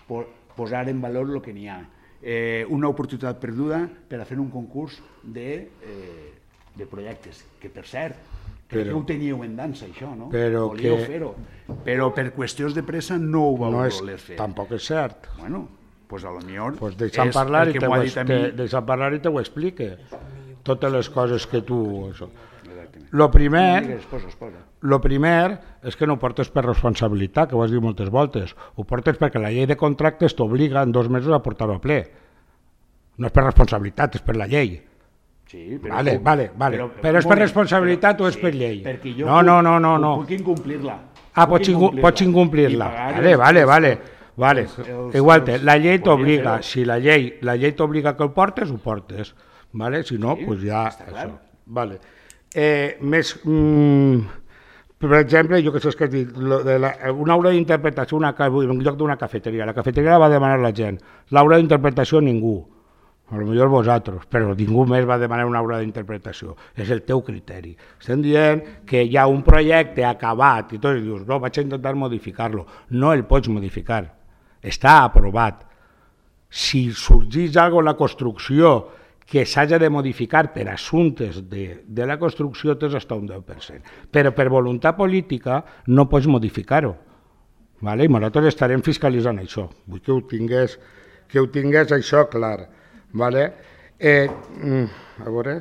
posar en valor el que n'hi ha. Eh, una oportunitat perduda per a fer un concurs de, eh, de projectes, que per cert, crec però, que ho teníeu en dansa això, no? Però volíeu que... fer-ho, però per qüestions de pressa no ho vau no és, voler fer. Tampoc és cert. Bueno, pues a lo millor pues deixa'm parlar, i te ho, te, deixa'm parlar i te ho explique. Totes les coses que tu... Això. Lo primer, lo primer és que no ho portes per responsabilitat, que ho has dit moltes voltes. Ho portes perquè la llei de contractes t'obliga en dos mesos a portar-ho a ple. No és per responsabilitat, és per la llei. Sí, però, vale, vale, vale. però, però és per responsabilitat però, o és sí, per llei? Jo no, no, no, no, no. Puc incomplir-la. Ah, pots incomplir-la. incomplir-la. Vale, vale, vale. vale. Els, els, Igual, els, la llei t'obliga. Si la llei la llei t'obliga que ho portes, ho portes. Vale? Si no, sí, pues ja... Això. Vale. Eh, més, mm, per exemple, jo que sé que has dit, de la, una aula d'interpretació una, en lloc d'una cafeteria. La cafeteria la va demanar la gent, l'aula d'interpretació ningú, a lo millor vosaltres, però ningú més va demanar una aula d'interpretació, és el teu criteri. Estem dient que hi ha un projecte acabat i tot, i dius, no, vaig a intentar modificar-lo. No el pots modificar, està aprovat. Si sorgís alguna cosa en la construcció que s'hagi de modificar per assumptes de, de la construcció, tens hasta un deu per cent. Però per voluntat política no pots modificar-ho. Vale? I nosaltres estarem fiscalitzant això. Vull que ho tingués, que ho tingués això clar. Vale? Eh, a veure...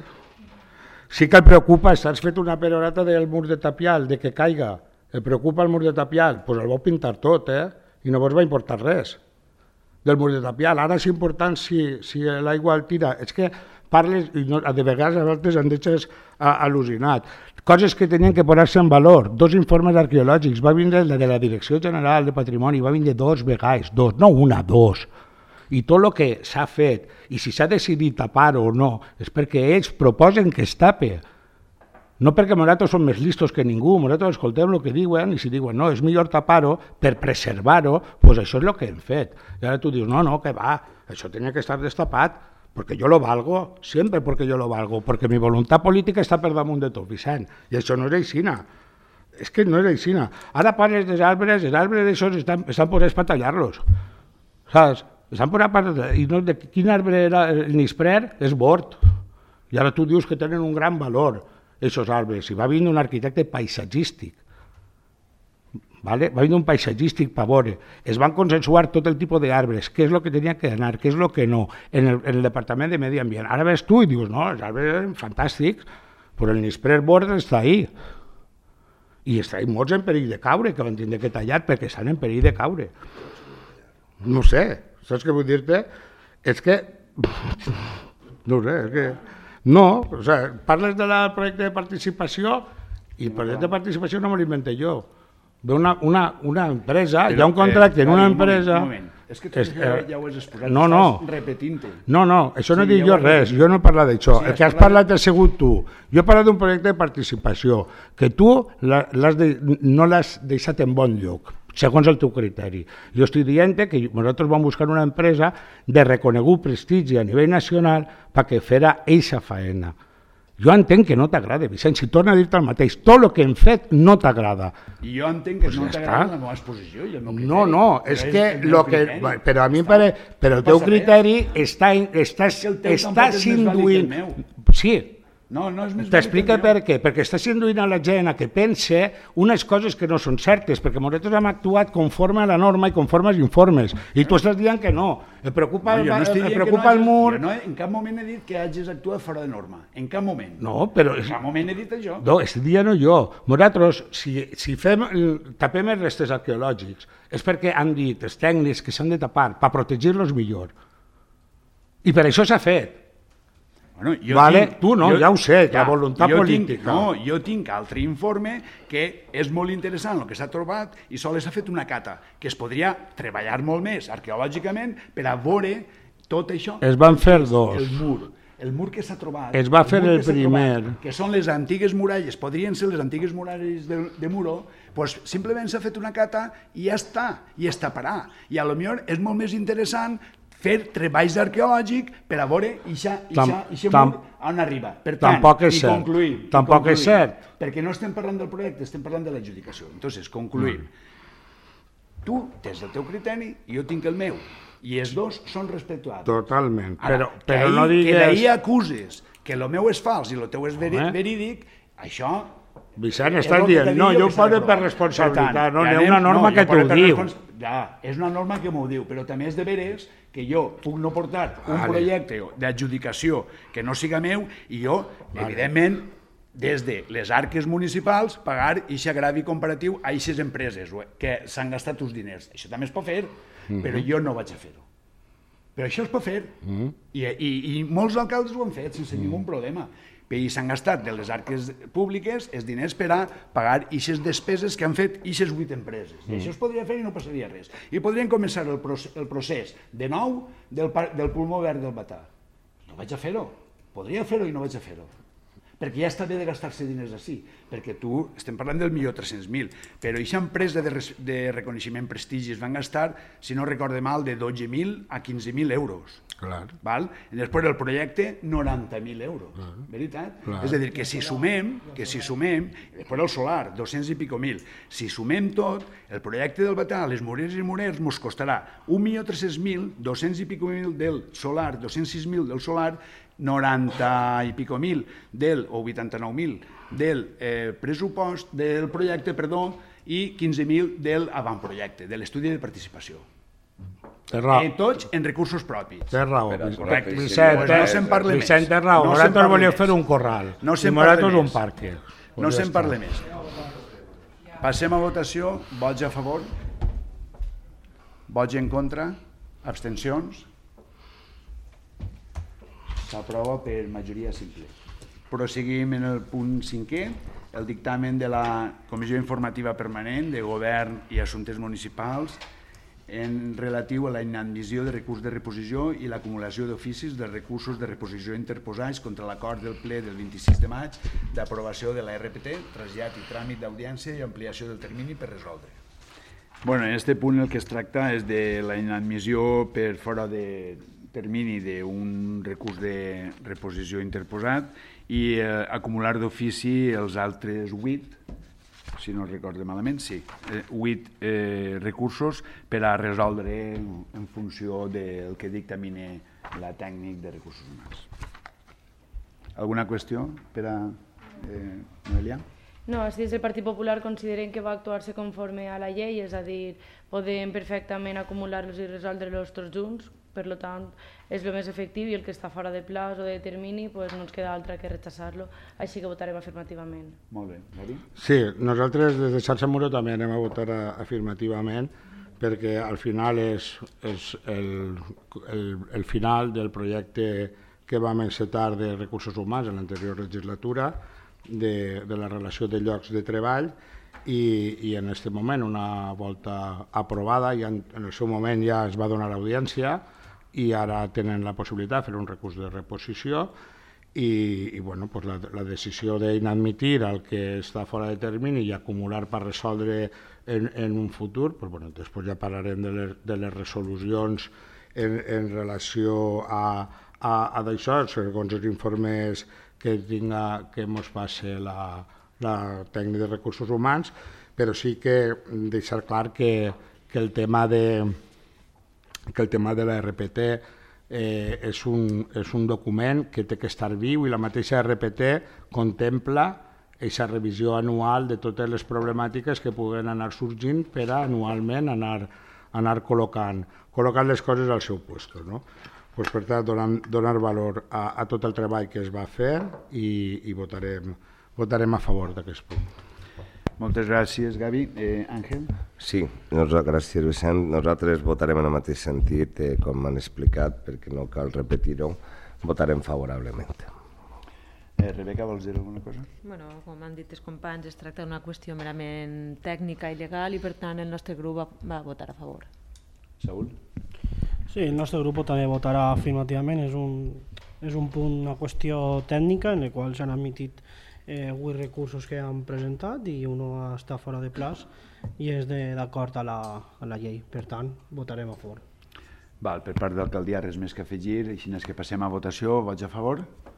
Sí que el preocupa, s'has fet una perorata del mur de tapial, de que caiga. El preocupa el mur de tapial? Doncs pues el vau pintar tot, eh? I no vos va importar res del mur de tapial. Ara és important si, si l'aigua el tira. És que parles, i no, de vegades a vegades em deixes al·lucinat. Coses que tenien que posar-se en valor. Dos informes arqueològics. Va vindre de la Direcció General de Patrimoni, va vindre dos vegades, dos, no una, dos. I tot el que s'ha fet, i si s'ha decidit tapar o no, és perquè ells proposen que es tape. No perquè nosaltres som més listos que ningú, nosaltres escoltem el que diuen i si diuen no, és millor tapar-ho per preservar-ho, doncs això és el que hem fet. I ara tu dius, no, no, que va, això tenia que estar destapat, perquè jo lo valgo, sempre perquè jo lo valgo, perquè mi voluntat política està per damunt de tot, Vicent, i això no és aixina. És que no és aixina. Ara parles dels arbres, els arbres d'això estan, estan posats per tallar-los, saps? Estan posats per tallar-los, i no, de quin arbre era el nisprer? És bord. I ara tu dius que tenen un gran valor, aquests arbres, i va vindre un arquitecte paisatgístic, vale? Va vindre un paisatgístic per veure, es van consensuar tot el tipus d'arbres, què és el que tenia que anar, què és el que no, en el, en el Departament de Medi Ambient. Ara ves tu i dius, no, els arbres eren fantàstics, però el nisprer bord està ahí, i està ahí molts en perill de caure, que van tindre que tallar perquè estan en perill de caure. No sé, saps què vull dir-te? És que, no sé, és que... No, o sea, parles del projecte de participació i el projecte de participació no me l'invente jo. Ve una, una, una empresa, hi ha un contracte en una empresa... Un moment, és que tu ja ho has exposat, no, no, estàs repetint-te. No, no, això no dic jo res, jo no he parlat d'això. El que has parlat has sigut tu. Jo he parlat d'un projecte de participació, que tu no l'has deixat en bon lloc, segons el teu criteri. Jo estic dient que nosaltres vam buscar una empresa de reconegut prestigi a nivell nacional perquè fera eixa faena. Jo entenc que no t'agrada, Vicent, si torna a dir-te el mateix, tot el que hem fet no t'agrada. I jo entenc que no t'agrada la meva exposició i el meu criteri. No, no, és que... Però a mi em pare... Però el teu criteri està s'induint... Sí, No, no és més t'explica per què, perquè estàs induint a la gent a que pense unes coses que no són certes, perquè nosaltres hem actuat conforme a la norma i conforme als informes, i tu estàs dient que no, et preocupa el mur... Jo no, en cap moment he dit que hagis actuat fora de norma, en cap moment. No, però... En cap moment he dit això. No, estic dient jo. Nosaltres, si fem, tapem els restes arqueològics, és perquè han dit els tècnics que s'han de tapar per protegir-los millor. I per això s'ha fet. Bueno, jo vale? tinc, tu no, jo, ja ho sé, la voluntat jo política. Tinc, no, jo tinc altre informe que és molt interessant el que s'ha trobat i sols s'ha fet una cata, que es podria treballar molt més arqueològicament per a veure tot això. Es van fer dos. El mur. El mur que s'ha trobat. Es va fer el, el primer. Trobat, que són les antigues muralles, podrien ser les antigues muralles de, de Muro, doncs simplement s'ha fet una cata i ja està, i es taparà. I a lo millor és molt més interessant fer treballs arqueològics per a veure ixa, ixa, ixa mur on arriba. Per tant, i concluir. Tampoc és cert. Perquè no estem parlant del projecte, estem parlant de l'adjudicació. Entonces, concluir. Tu tens el teu criteri i jo tinc el meu. I els dos són respectuables. Totalment. Però, però no digues... Que d'ahir acuses que el meu és fals i el teu és verídic, això... Vicent, estàs dient, no, jo ho poso per responsabilitat, no, hi ha una norma que t'ho diu. Ja, és una norma que m'ho diu, però també és de veres que jo puc no portar un projecte d'adjudicació que no siga meu i jo, evidentment, des de les arques municipals, pagar aquest agravi comparatiu a aquestes empreses que s'han gastat els diners. Això també es pot fer, però jo no vaig a fer-ho. Però això es pot fer, i molts alcaldes ho han fet sense ningú problema. I s'han gastat de les arques públiques els diners per a pagar aquestes despeses que han fet aquestes vuit empreses. I això es podria fer i no passaria res. I podrien començar el procés de nou del pulmó verd del Batà. No vaig a fer-ho. Podria fer-ho i no vaig a fer-ho. Perquè ja està bé de gastar-se diners així, perquè tu, estem parlant del milió tres-cents mil, però aquesta empresa de reconeixement prestigi es van gastar, si no recorde mal, de dotze mil a quinze mil euros. Val? I després el projecte, noranta mil euros. Veritat? És a dir, que si sumem, que si sumem, després el solar, dos-cents i pico mil, si sumem tot, el projecte del Batà, les mureres i murers, ens costarà un milió tres-cents mil, dos-cents i pico mil del solar, dos-cents sis mil del solar, noranta i pico mil del, o vuitanta-nou mil del eh, pressupost del projecte, perdó, i quinze mil del avantprojecte, de l'estudi de participació. Eh, tots en recursos propis. Té raó. Correcte. Vicent, no se'n parle més. Vicent té raó. Nosaltres volíem fer un corral. No se'n parle més. Un parc. No se'n parle més. Passem a votació. Vots a favor? Vots en contra? Abstencions? S'aprova per majoria simple. Proseguim en el punt cinquè, el dictamen de la Comissió Informativa Permanent de Govern i Assumptes Municipals en relatiu a la inadmissió de recurs de reposició i l'acumulació d'oficis de recursos de reposició interposats contra l'acord del ple del vint-i-sis de maig d'aprovació de la R P T, trasllat i tràmit d'audiència i ampliació del termini per resoldre. Bueno, en aquest punt el que es tracta és de la inadmissió per fora de termini d'un recurs de reposició interposat i eh, acumular d'ofici els altres huit, si no recordo malament, sí, huit eh, recursos per a resoldre en funció del que dictamine la tècnic de recursos humans. Alguna qüestió per a eh, Noelia? No, si des del Partit Popular consideren que va actuar-se conforme a la llei, és a dir, podem perfectament acumular-los i resoldre-los tots junts, per tant, és el més efectiu i el que està fora de plaç o de termini no ens queda altre que rechaçar-lo, així que votarem afirmativament. Molt bé. Gary? Sí, nosaltres des de Xarxa Muro també anem a votar afirmativament perquè al final és el final del projecte que vam encetar de recursos humans en l'anterior legislatura, de la relació de llocs de treball, i en aquest moment, una volta aprovada, en el seu moment ja es va donar l'audiència i ara tenen la possibilitat de fer un recurs de reposició i la decisió d'inadmitir el que està fora de termini i acumular per resoldre en un futur, després ja parlarem de les resolucions en relació a d'això, segons els informes que tinga que ens faci la, la tècnica de recursos humans, però sí que deixar clar que, que el tema de que el tema de la R P T eh, és, un, és un document que té que estar viu i la mateixa R P T contempla aquesta revisió anual de totes les problemàtiques que puguen anar sorgint per a anualment anar, anar col·locant, col·locant les coses al seu lloc. No? Pues, per tant, donar, donar valor a, a tot el treball que es va fer i, i votarem, votarem a favor d'aquest punt. Moltes gràcies, Gavi. Eh, Àngel? Sí, nosaltres, gràcies, Vicent. Nosaltres votarem en el mateix sentit, eh, com m'han explicat, perquè no cal repetir-ho, votarem favorablement. Eh, Rebeca, vols dir alguna cosa? Bueno, com han dit els companys, es tracta d'una qüestió merament tècnica i legal i per tant el nostre grup va, va votar a favor. Saúl? Sí, el nostre grup també votarà afirmativament. És un, és un punt, una qüestió tècnica en la qual s'han admitit eh, vuit recursos que han presentat i un està fora de plaç i és d'acord a, la, a la llei. Per tant, votarem a favor. Val, per part de l'alcaldia res més que afegir, així és que passem a votació. Vots a favor?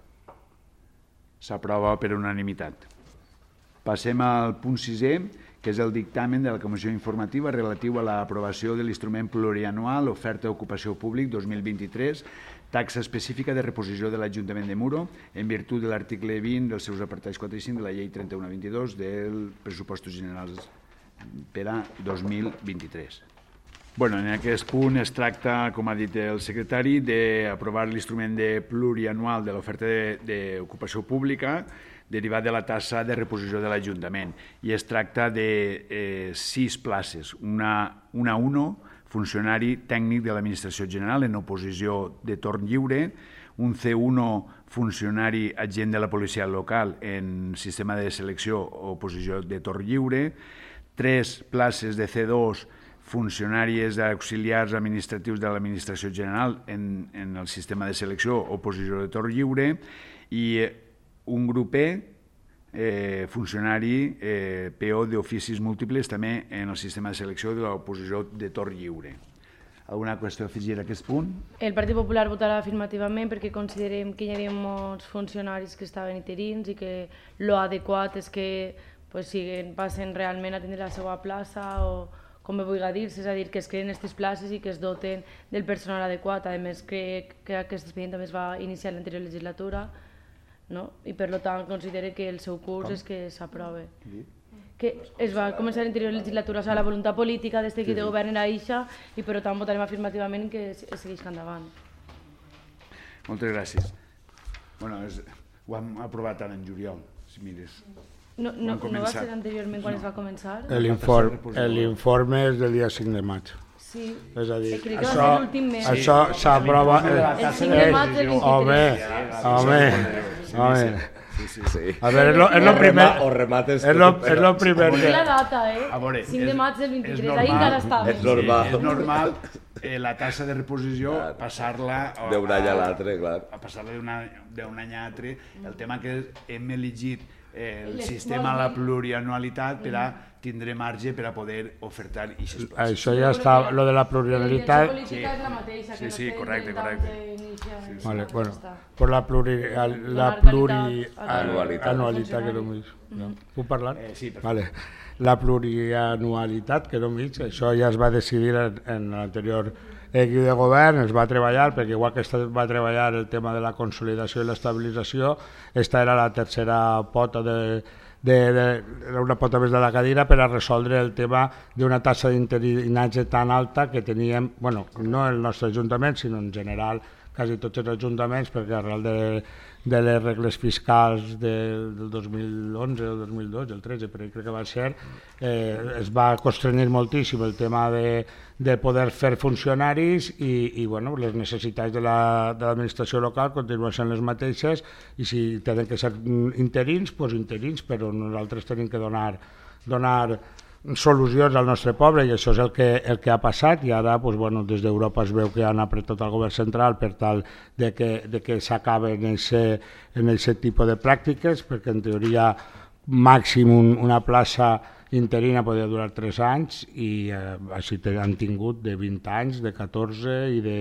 S'aprova per unanimitat. Passem al punt sisè, que és el dictamen de la Comissió Informativa relatiu a l'aprovació de l'instrument plurianual Oferta d'Ocupació Públic dos mil vint-i-tres, taxa específica de reposició de l'Ajuntament de Muro, en virtut de l'article vint dels seus apartats quatre i cinc de la llei trenta-un vint-i-dos dels pressupostos generals per a dos mil vint-i-tres. Bueno, en aquest punt es tracta, com ha dit el secretari, d'aprovar l'instrument de plurianual de l'oferta d'ocupació pública derivat de la tassa de reposició de l'Ajuntament. I es tracta de eh, sis places, una, una uno, funcionari tècnic de l'Administració General en oposició de torn lliure, un C uno, funcionari agent de la policia local en sistema de selecció o oposició de torn lliure, tres places de C dos, funcionàries auxiliars administratius de l'Administració General en, en el sistema de selecció o oposició de torn lliure i un grup E, eh, funcionari eh, P O d'oficis múltiples també en el sistema de selecció de l'oposició de torn lliure. Alguna qüestió a afegir a aquest punt? El Partit Popular votarà afirmativament perquè considerem que hi havia molts funcionaris que estaven interins i que l'adequat és que pues, siguen, passen realment a tenir la seva plaça o com me vulgui dir-se, és a dir, que es creen aquestes places i que es doten del personal adequat. A més, crec que aquest expedient també es va iniciar en l'anterior legislatura, no? I per tant considero que el seu curs és que s'aprove. Que es va començar en l'anterior legislatura, o sigui, la voluntat política d'aquest equip de govern era eixa i per tant votarem afirmativament que es segueix endavant. Moltes gràcies. Bueno, és, ho hem aprovat ara en juliol, si mires. No, no, no va ser anteriorment quan no. es va començar? L'informe és del dia cinc de maig. Sí, és a dir, crec que va ser l'últim mes. Això s'aprova... El cinc de maig del vint-i-tres. Home, home, home. A veure, és el primer... O remates... És el primer que... la data, eh? cinc de maig del vint-i-tres, ahir encara estava. És normal. És normal la tassa de reposició passar-la... D'un any a l'altre, clar. A passar-la d'un any a l'altre. El tema que hem elegit el sistema a la plurianualitat per a tindre marge per a poder ofertar aquestes places. Això ja està, lo de la plurianualitat... La política és la mateixa, que sí, sí, correcte, correcte. Vale, bueno, per la plurianualitat que no m'he dit. Puc parlar? Sí, perfecte. Vale. La plurianualitat que no m'he dit, això ja es va decidir en l'anterior equip de govern, es va treballar, perquè igual que es va treballar el tema de la consolidació i l'estabilització, esta era la tercera pota de, de, de, una pota més de la cadira per a resoldre el tema d'una taxa d'interinatge tan alta que teníem, bueno, no el nostre ajuntament, sinó en general quasi tots els ajuntaments, perquè arrel de, de les regles fiscals de, del dos mil onze o dos mil dotze, el tretze, però crec que va ser, eh, es va constrenyir moltíssim el tema de, de poder fer funcionaris i, i bueno, les necessitats de l'administració la, local continuen sent les mateixes i si tenen que ser interins, doncs interins, però nosaltres tenim que donar, donar solucions al nostre poble i això és el que, el que ha passat i ara doncs, bueno, des d'Europa es veu que han apretat el govern central per tal de que, de que s'acaben en aquest tipus de pràctiques perquè en teoria màxim un, una plaça interina podia durar tres anys i eh, així han tingut de vint anys, de catorze i de,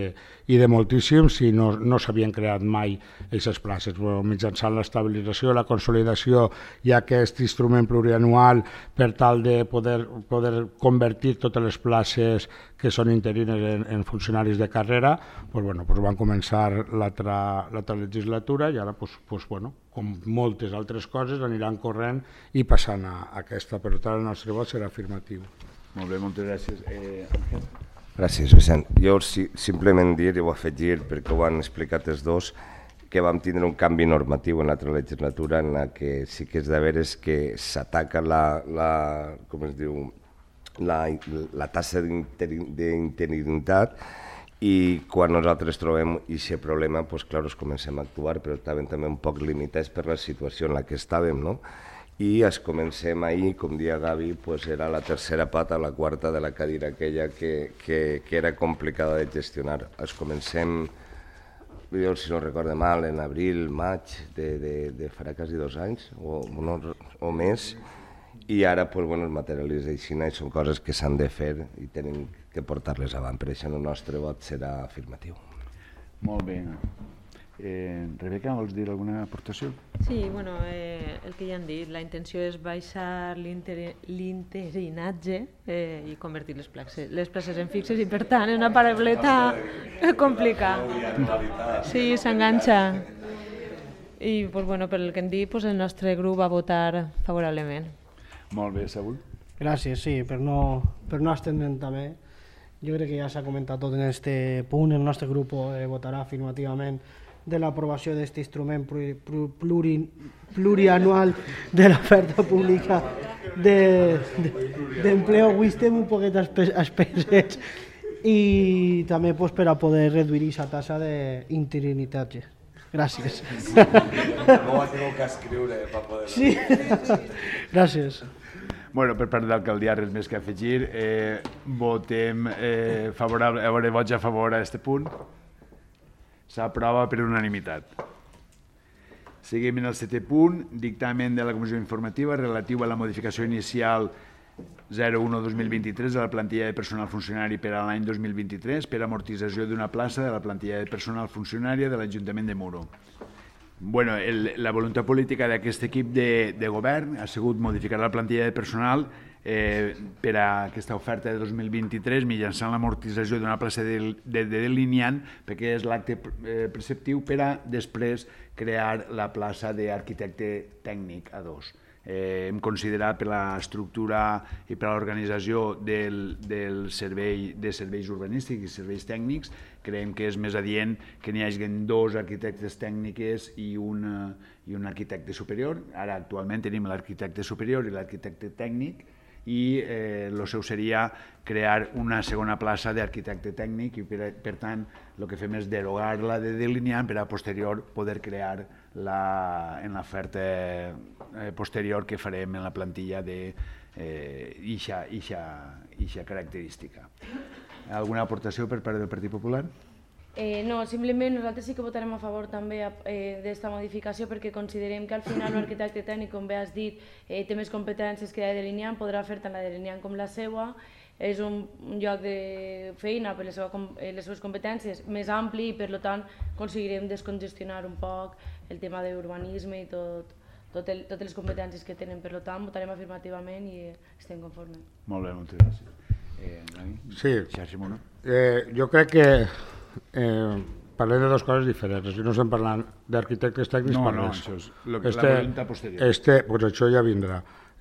i de moltíssims si no, no s'havien creat mai aquestes places. Bueno, mitjançant l'estabilització, la consolidació i aquest instrument plurianual per tal de poder, poder convertir totes les places que són interines en, en funcionaris de carrera, pues, bueno, pues van començar l'altra legislatura i ara, pues, pues, bueno, com moltes altres coses, aniran corrent i passant a, a aquesta. Per tant, el nostre vot serà afirmatiu. Molt bé, moltes gràcies. Eh, Ángel? Gràcies, Vicent. Jo si, simplement dir, i ho afegir, perquè ho han explicat els dos, que vam tindre un canvi normatiu en l'altra legislatura en la que sí que és de veres que s'ataca la, la, com es diu, la, la tassa d'interinitat i quan nosaltres trobem aquest problema, doncs clar, us comencem a actuar, però estàvem també un poc limitats per la situació en la que estàvem, no? I es comencem ahir, com dia Gavi, pues era la tercera pata, la quarta de la cadira aquella que, que, que era complicada de gestionar. Es comencem, jo si no recordo mal, en abril, maig, de, de, de farà quasi dos anys o, no, o més, i ara pues, bueno, es materialitza així, i són coses que s'han de fer i tenim que portar-les avant. Per això el nostre vot serà afirmatiu. Molt bé. Eh, Rebeca, vols dir alguna aportació? Sí, bueno, eh, el que ja han dit, la intenció és baixar l'interinatge eh, i convertir les places, les places en fixes i per tant és una parauleta complicada. Sí, s'enganxa. I pues, bueno, per el que hem dit, pues, el nostre grup va votar favorablement. Molt bé, Saúl. Gràcies, sí, per no, per no estendre'n també. Jo crec que ja s'ha comentat tot en aquest punt. El nostre grup eh, votarà afirmativament de l'aprovació d'aquest instrument pluri, plurianual de l'oferta pública d'empleo. Avui estem un poquet espesets i també pues, per a poder reduir aquesta tassa d'interinitat. Gràcies. No ho tinc que escriure per poder... Sí, gràcies. Bueno, per part de l'alcaldia res més que afegir. Eh, votem eh, favorable, a veure, vots a favor a aquest punt. S'aprova per unanimitat. Seguim en el setè punt, dictamen de la Comissió Informativa relatiu a la modificació inicial zero un dos mil vint-i-tres de la plantilla de personal funcionari per a l'any dos mil vint-i-tres per amortització d'una plaça de la plantilla de personal funcionària de l'Ajuntament de Muro. Bueno, el, la voluntat política d'aquest equip de, de govern ha sigut modificar la plantilla de personal eh, per a aquesta oferta de dos mil vint-i-tres mitjançant l'amortització d'una plaça de, de, de delineant, perquè és l'acte eh, preceptiu per a després crear la plaça d'arquitecte tècnic a dos. Eh, hem considerat per l'estructura i per l'organització del, del servei de serveis urbanístics i serveis tècnics, creiem que és més adient que n'hi hagi dos arquitectes tècniques i un, i un arquitecte superior. Ara actualment tenim l'arquitecte superior i l'arquitecte tècnic i eh, el seu seria crear una segona plaça d'arquitecte tècnic i per, per tant el que fem és derogar-la de delineant per a posterior poder crear la, en l'oferta eh, posterior que farem en la plantilla d'eixa eh, característica. Alguna aportació per part del Partit Popular? Eh, no, simplement nosaltres sí que votarem a favor també eh, d'aquesta modificació perquè considerem que al final l'arquitecte tècnic, com bé has dit, eh, té més competències que la de delineant, podrà fer tant la de delineant com la seva, és un, un lloc de feina per les, seva, les seves competències més ampli i per tant aconseguirem descongestionar un poc el tema d'urbanisme i tot, tot el, totes les competències que tenen, per tant votarem afirmativament i estem conformes. Molt bé, moltes gràcies. Eh, sí, eh, jo crec que eh, parlem de dues coses diferents. No estem parlant d'arquitectes tècnics, no, per no, res. això és lo, este, la voluntat posterior. Este, pues això ja vindrà.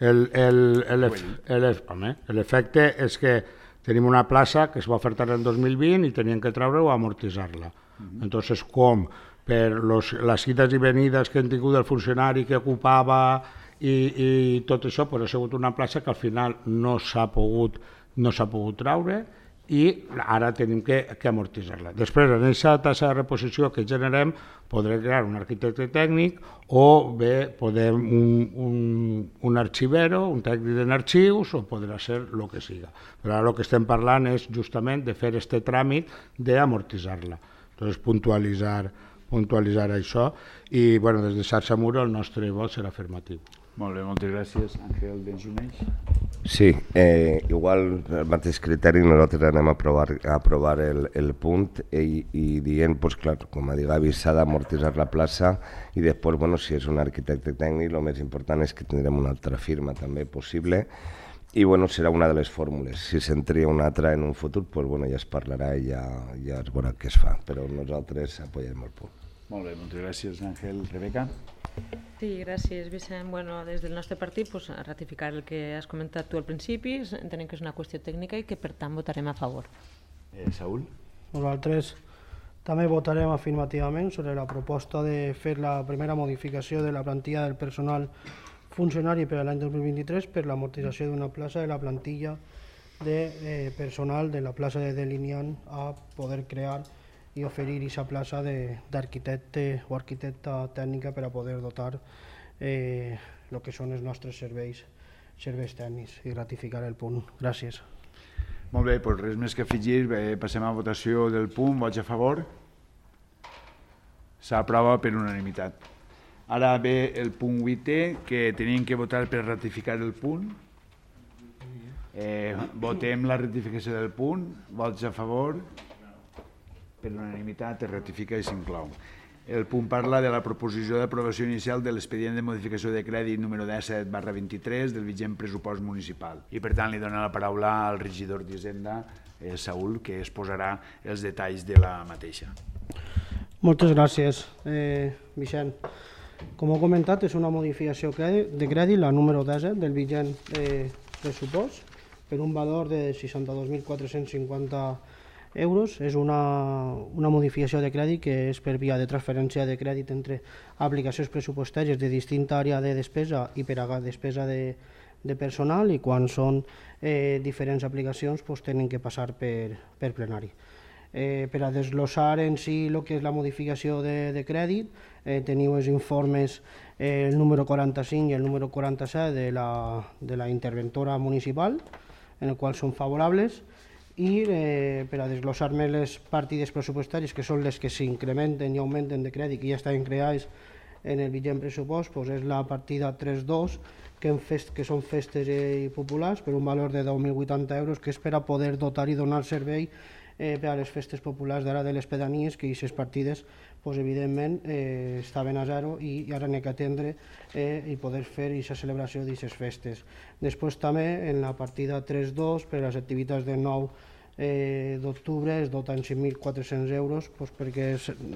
L'efecte és que tenim una plaça que es va ofertar en dos mil vint i teníem que treure-ho a amortitzar-la. Uh-huh. Entonces, com per los, les ides i venides que hem tingut del funcionari que ocupava i, i tot això, pues, ha sigut una plaça que al final no s'ha pogut, no s'ha pogut treure i ara tenim que, que amortitzar-la. Després, en aquesta tassa de reposició que generem, podrem crear un arquitecte tècnic o bé podem un, un, un arxivero, un tècnic en arxius, o podrà ser el que siga. Però ara el que estem parlant és justament de fer aquest tràmit d'amortitzar-la. Entonces, puntualitzar, puntualitzar això i bueno, des de Xarxa Muro el nostre vot serà afirmatiu. Molt bé, moltes gràcies. Àngel, tens un eix? Sí, eh, igual el mateix criteri nosaltres anem a aprovar, a aprovar el, el punt i, i dient, pues, clar, com a dit Gavi, s'ha d'amortitzar la plaça i després, bueno, si és un arquitecte tècnic, el més important és que tindrem una altra firma també possible i bueno, serà una de les fórmules. Si se'n tria una altra en un futur, pues, bueno, ja es parlarà i ja, ja es veurà què es fa, però nosaltres apoyem el punt. Molt bé, moltes gràcies, Àngel. Rebeca? Sí, gràcies, Vicent. Bueno, des del nostre partit, pues, ratificar el que has comentat tu al principi, entenem que és una qüestió tècnica i que per tant votarem a favor. Eh, Saúl? Nosaltres també votarem afirmativament sobre la proposta de fer la primera modificació de la plantilla del personal funcionari per a l'any dos mil vint-i-tres per l'amortització d'una plaça de la plantilla de eh, personal de la plaça de delineant a poder crear i oferir aquesta plaça d'arquitecte o arquitecta tècnica per a poder dotar eh, el que són els nostres serveis, serveis tècnics i ratificar el punt. Gràcies. Molt bé, doncs res més que afegir, eh, passem a votació del punt, vots a favor? S'aprova per unanimitat. Ara ve el punt vuitè, que tenim que votar per ratificar el punt. Eh, votem la ratificació del punt, vots a favor? Per unanimitat es ratifica i s'inclou. El punt parla de la proposició d'aprovació inicial de l'expedient de modificació de crèdit número disset barra vint-i-tres del vigent pressupost municipal. I per tant li dona la paraula al regidor d'Hisenda, eh, Saúl, que exposarà els detalls de la mateixa. Moltes gràcies, eh, Vicent. Com he comentat, és una modificació de crèdit, la número disset del vigent eh, pressupost, per un valor de seixanta-dos mil quatre-cents cinquanta euros. És una, una modificació de crèdit que és per via de transferència de crèdit entre aplicacions pressupostàries de distinta àrea de despesa i per a despesa de, de personal, i quan són eh, diferents aplicacions pues, tenen que passar per, per plenari. Eh, per a desglossar en si el que és la modificació de, de crèdit, eh, teniu els informes eh, el número quaranta-cinc i el número quaranta-set de la, de la interventora municipal, en el qual són favorables, i eh, per a desglossar-me les partides pressupostàries, que són les que s'incrementen i augmenten de crèdit que ja estaven creades en el vigent pressupost, doncs és la partida tres dos, que, fest, que són festes i populars, per un valor de deu mil vuitanta euros, que és per a poder dotar i donar servei eh, per a les festes populars d'ara de les pedanies, que aquestes partides doncs, evidentment eh, estaven a zero i, i ara n'hi ha que atendre eh, i poder fer aquesta celebració d'aquestes festes. Després també en la partida tres dos, per a les activitats del nou eh, d'octubre, es doten cinc mil quatre-cents euros doncs, perquè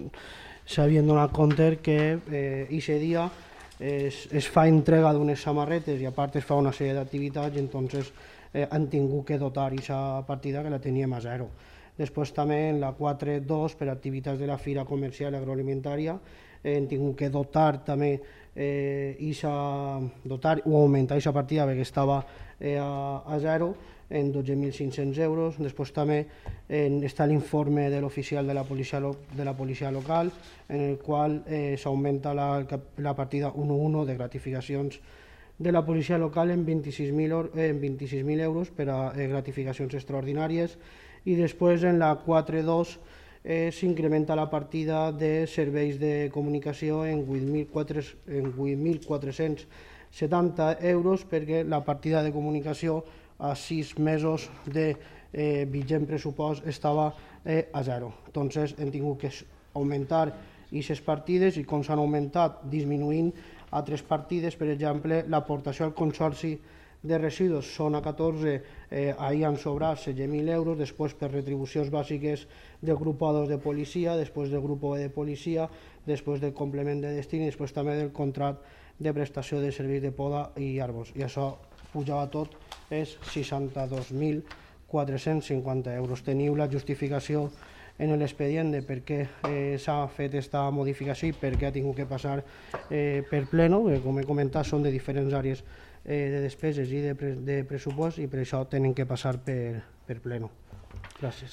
s'havien donat compte que aquest eh, dia es, es fa entrega d'unes samarretes i a part es fa una sèrie d'activitats, i entonces eh, han tingut que dotar aquesta partida que la teníem a zero. Després també en la quatre dos, per activitats de la Fira Comercial Agroalimentària, eh, hem tingut que dotar també eh, isa, dotar o augmentar aquesta partida perquè estava eh, a, a zero, en dotze mil cinc-cents euros. Després també eh, està l'informe de l'oficial de, la policia, de la policia local, en el qual eh, s'augmenta la, la partida u un de gratificacions de la policia local en vint-i-sis mil euros per a eh, gratificacions extraordinàries. I després en la quatre dos eh, s'incrementa la partida de serveis de comunicació en vuit mil quatre-cents setanta euros, perquè la partida de comunicació a sis mesos de eh, vigent pressupost estava eh, a zero. Entonces hem tingut que augmentar aquestes partides, i com s'han augmentat disminuint altres partides, per exemple l'aportació al consorci de residus són a catorze, eh, ahir han sobrat setze mil euros, després per retribucions bàsiques del grup A dos de policia, després del grup E de policia, després del complement de destí, i després també del contracte de prestació de serveis de poda i arbres. I això pujava tot, és seixanta-dos mil quatre-cents cinquanta euros. Teniu la justificació en l'expedient de per què eh, s'ha fet aquesta modificació i per què ha tingut que passar eh, per pleno, que com he comentat són de diferents àrees eh, de despeses i de, pre de pressupost, i per això tenen que passar per, per pleno. Gràcies.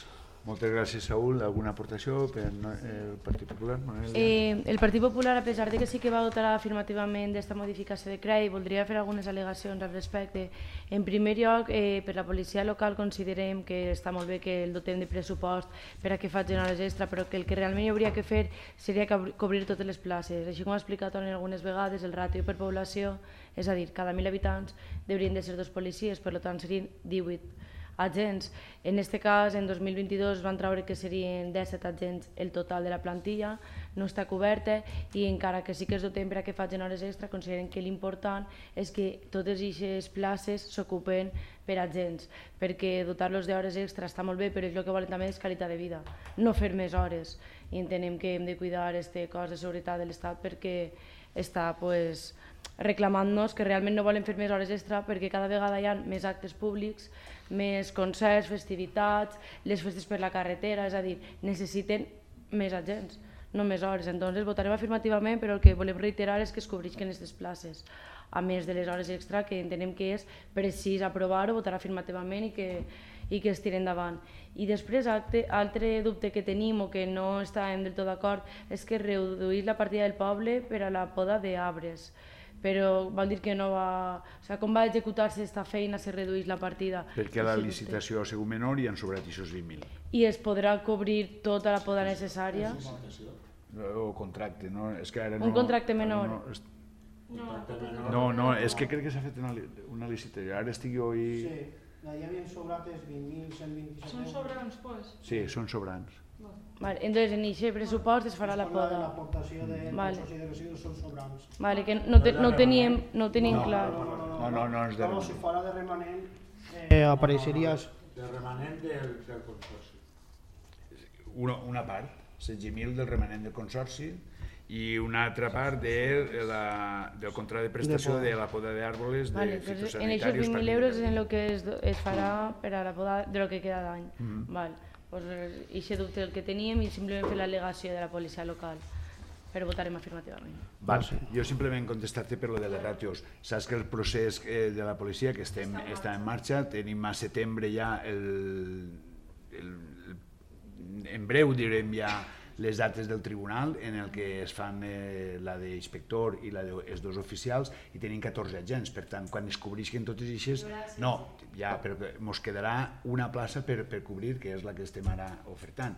Moltes gràcies, Saúl. Alguna aportació per el Partit Popular? Eh, el Partit Popular, a pesar de que sí que va votar afirmativament d'esta modificació de crèdit, voldria fer algunes al·legacions al respecte. En primer lloc, eh, per la policia local considerem que està molt bé que el dotem de pressupost per a que facin hores extra, però que el que realment hi hauria que fer seria cobrir totes les places. Així com ha explicat algunes vegades, el ràtio per població, és a dir, cada mil habitants haurien de ser dos policies, per tant serien divuit agents. En aquest cas, en dos mil vint-i-dos van treure que serien disset agents el total de la plantilla, no està coberta i encara que sí que es dotem per a que facin hores extra, consideren que l'important és que totes aquestes places s'ocupen per agents, perquè dotar-los d'hores extra està molt bé, però el que volen també és qualitat de vida, no fer més hores. I entenem que hem de cuidar este cos de seguretat de l'Estat perquè està pues, reclamant-nos que realment no volen fer més hores extra perquè cada vegada hi ha més actes públics, més concerts, festivitats, les festes per la carretera, és a dir, necessiten més agents, no més hores. Entonces votarem afirmativament, però el que volem reiterar és que es cobrisquen aquestes places, a més de les hores extra, que entenem que és precís aprovar-ho, votar afirmativament i que, i que es tiri endavant. I després, altre dubte que tenim o que no estàvem del tot d'acord és que reduir la partida del poble per a la poda d'arbres. Però vol dir que no va... O sigui, com va executar-se aquesta feina si redueix la partida? Perquè la licitació ha sigut menor i han sobrat aquests vint mil. I es podrà cobrir tota la poda necessària? O contracte, no? És que ara no... Un contracte menor? No, no, és que crec que s'ha fet una licitació. Ara estic jo i... Sí, hi havia sobrat els vint mil cent vint-i-set euros. Són sobrants, pues? Sí, són sobrants. Vale, entonces en aquest pressupost es farà la poda. L'aportació del consorci de residus són sobrants. Vale, que no, te, no ho teníem, no ho teníem clar. No, no, no és de remanent. Si fora de remanent, eh, apareixeries... De remanent del, del consorci. Una, una part, setze mil del remanent del consorci i una altra part de la, del contracte de prestació de la poda d'àrboles de vale, fitosanitaris. En aquests vint mil euros és en el que es, es farà per a la poda de lo que queda d'any. Mm -hmm. Vale. Pues aquest dubte el que teníem i simplement fer l'al·legació de la policia local, però votarem afirmativament. Val, jo simplement contestar-te per lo de les ràtios. Saps que el procés de la policia que estem, està en marxa, tenim a setembre ja el, el, el en breu direm ja les dates del tribunal en el que es fan eh, la d'inspector i la dels dos oficials i tenim catorze agents, per tant, quan es cobrisquen totes aquestes, no, ja, però ens quedarà una plaça per, per cobrir, que és la que estem ara ofertant.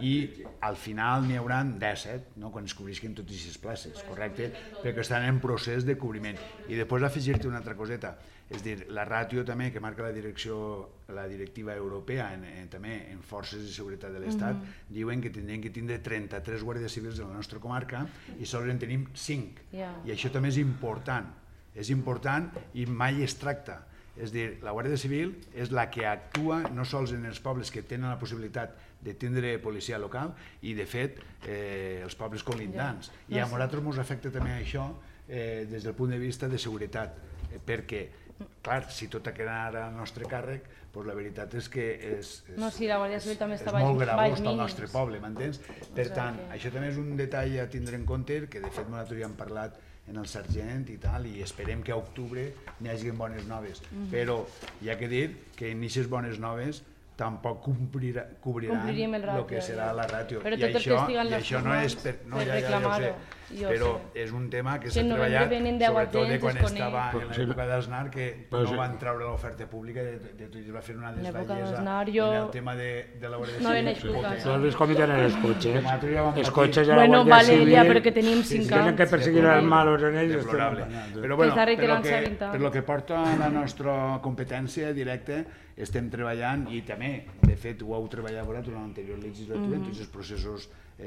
I al final n'hi haurà disset, no?, quan es cobrisquen totes aquestes places, correcte? Perquè estan en procés de cobriment. I després afegir-te una altra coseta, és dir, la ràtio també que marca la direcció, la directiva europea en, en, també en forces de seguretat de l'Estat, mm-hmm. diuen que tindrien que tindre trenta-tres guàrdies civils en la nostra comarca i sols en tenim cinc. Yeah. I això també és important, és important i mai es tracta. És dir, la Guàrdia Civil és la que actua no sols en els pobles que tenen la possibilitat de tindre policia local i, de fet, eh, els pobles colindants. Yeah. I a nosaltres ens afecta també això eh, des del punt de vista de seguretat, eh, perquè clar, si tot quedara al nostre càrrec, doncs la veritat és que és, és, no, sí, la Guàrdia Civil també està és molt gravós pel nostre poble, m'entens? Per tant, això també és un detall a tindre en compte, que de fet nosaltres ja hem parlat en el sergent i tal, i esperem que a octubre n'hi hagi bones noves. Mm-hmm. Però hi ha que dir que en aquestes bones noves tampoc complirà, cobriran el que serà la ràtio. Però I tot això, el que i això no és per, no, per ja, ja, reclamar-ho. Ja però sé. És un tema que s'ha treballat, sobretot de quan estava en l'època d'Aznar, que no sí. van treure l'oferta pública, de, de, de, de va fer una desballesa jo... en el tema de, de la Guàrdia Civil. No ven explicat. Tu has vist com hi tenen els cotxes? Els cotxes de la bueno, Guàrdia vale, Civil... Ja, però que tenim cinc anys. Tenen que perseguir els malos en ells. Deplorable. Però bueno, per lo que, per lo que porta a la nostra competència directa, estem treballant i també, de fet, ho heu treballat durant l'anterior legislatura, mm-hmm. en tots els processos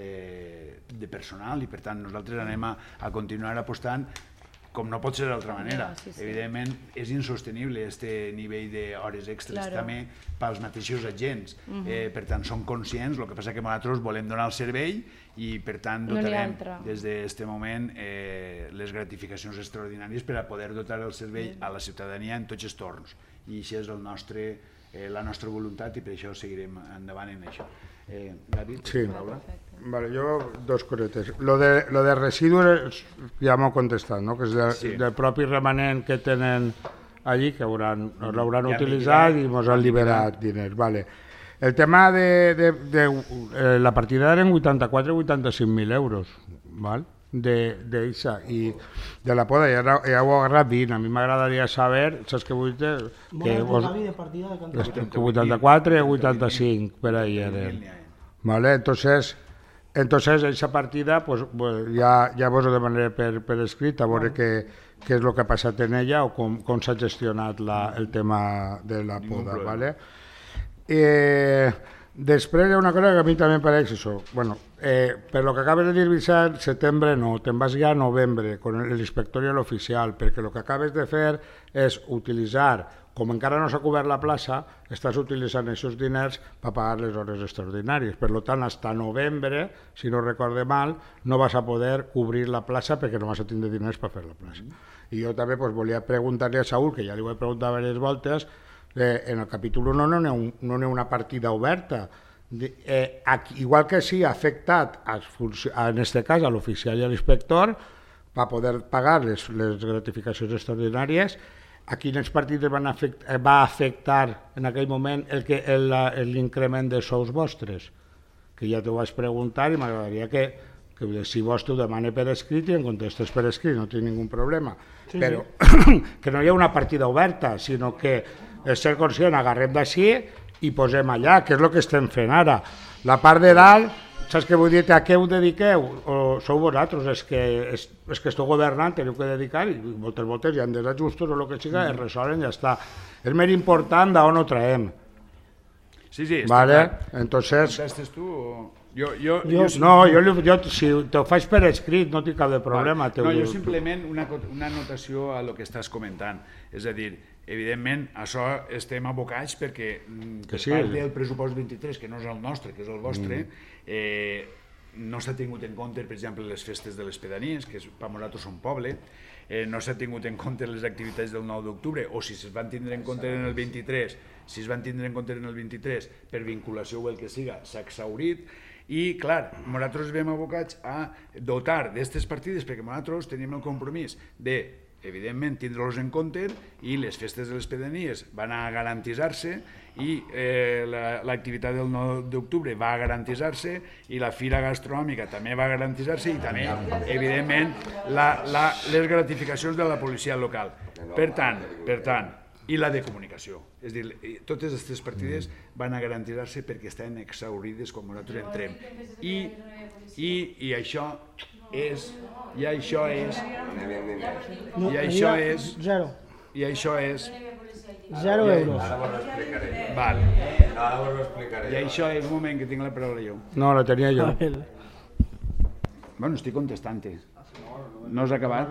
eh, de personal i per tant nosaltres anem a, a continuar apostant com no pot ser d'altra manera. Ja, sí, sí. Evidentment és insostenible aquest nivell d'hores extres claro. També pels mateixos agents. Uh-huh. eh, per tant, som conscients, el que passa que nosaltres volem donar el servei i per tant dotarem no des d'aquest moment eh, les gratificacions extraordinàries per a poder dotar el servei uh-huh. a la ciutadania en tots els torns. I això és el nostre, eh, la nostra voluntat i per això seguirem endavant en això. Eh, David, sí. Paraula? Vale, jo dos cosetes. Lo de, lo de residus ja m'ho contestat, no? Que és de, sí. del propi remanent que tenen allí, que l'hauran mm. utilitzat i ens han liberat diners. Vale. el tema de, de, de eh, la partida eren vuitanta-quatre o vuitanta-cinc mil euros, val? d'eixa, i de la poda ja, ja ho ha agarrat vint. A mi m'agradaria saber, saps què vull dir? Que vuitanta-quatre o vuitanta-cinc, per ahí eren. Vale, entonces... Entonces, esa partida, pues, pues ya, ya vos ho demanaré per, per escrit, a veure què, què és el que ha passat en ella o com, com s'ha gestionat la, el tema de la poda. Vale? Eh, després hi ha una cosa que a mi també em pareix això. Bueno, eh, per lo que acabes de dir, Vicent, setembre no, te'n vas ja a novembre, con l'inspectorio oficial, perquè el que acabes de fer és utilitzar, com encara no s'ha cobert la plaça, estàs utilitzant aquests diners per pagar les hores extraordinàries. Per tant, fins a novembre, si no recorde mal, no vas a poder cobrir la plaça perquè no vas a tindre diners per fer la plaça. I jo també pues, volia preguntar-li a Saúl, que ja li ho he preguntat diverses voltes, eh, en el capítol u no n'hi ha, un, no ha una partida oberta. De, eh, aquí, igual que sí ha afectat, a, en aquest cas, a l'oficial i a l'inspector, per poder pagar les, les gratificacions extraordinàries, a quines partides van afectar, va afectar en aquell moment l'increment de sous vostres? Que ja t'ho vaig preguntar i m'agradaria que, que si vos t'ho demane per escrit i em contestes per escrit, no tinc ningú problema. Sí, però sí. Que no hi ha una partida oberta, sinó que és ser conscient, agarrem d'així i posem allà, que és el que estem fent ara. La part de dalt, saps què vull dir? A què ho dediqueu? O sou vosaltres, és que, és, és que esteu governant, teniu que dedicar, i moltes voltes hi ha desajustos o el que sigui, es resolen i ja està. És més important d'on ho traiem. Sí, sí, està vale? Clar. Entonces... Contestes tu o...? Jo, jo, jo, jo, no, jo, jo, si t'ho faig per escrit no tinc cap de problema. Vale. No, jo simplement una, una anotació a lo que estàs comentant. És a dir, evidentment, això estem abocats perquè per sí. part del pressupost vint-i-tres, que no és el nostre, que és el vostre, mm. eh, no s'ha tingut en compte, per exemple, les festes de les pedanies, que per nosaltres són poble, eh, no s'ha tingut en compte les activitats del nou d'octubre, o si es van tindre en compte en el vint-i-tres, si es van tindre en compte en el vint-i-tres per vinculació o el que siga, s'ha exhaurit. I, clar, nosaltres vam abocats a dotar d'aquestes partides perquè nosaltres tenim el compromís de, evidentment, tindre-los en compte i les festes de les pedanies van a garantitzar-se i eh, l'activitat del nou d'octubre va a garantitzar-se i la fira gastronòmica també va a garantitzar-se i també, evidentment, la, la, les gratificacions de la policia local. Per tant, per tant, i la de comunicació. És a dir, totes aquestes partides van a garantir-se perquè estan exhaurides quan nosaltres entrem. I, i, i això és... I això és... I això és... Zero. I això és... Zero euros. Ara vos ho explicaré. Val. Ara vos ho explicaré. I això és un moment que tinc la paraula jo. No, la tenia jo. Bueno, estic contestant-te. No has acabat?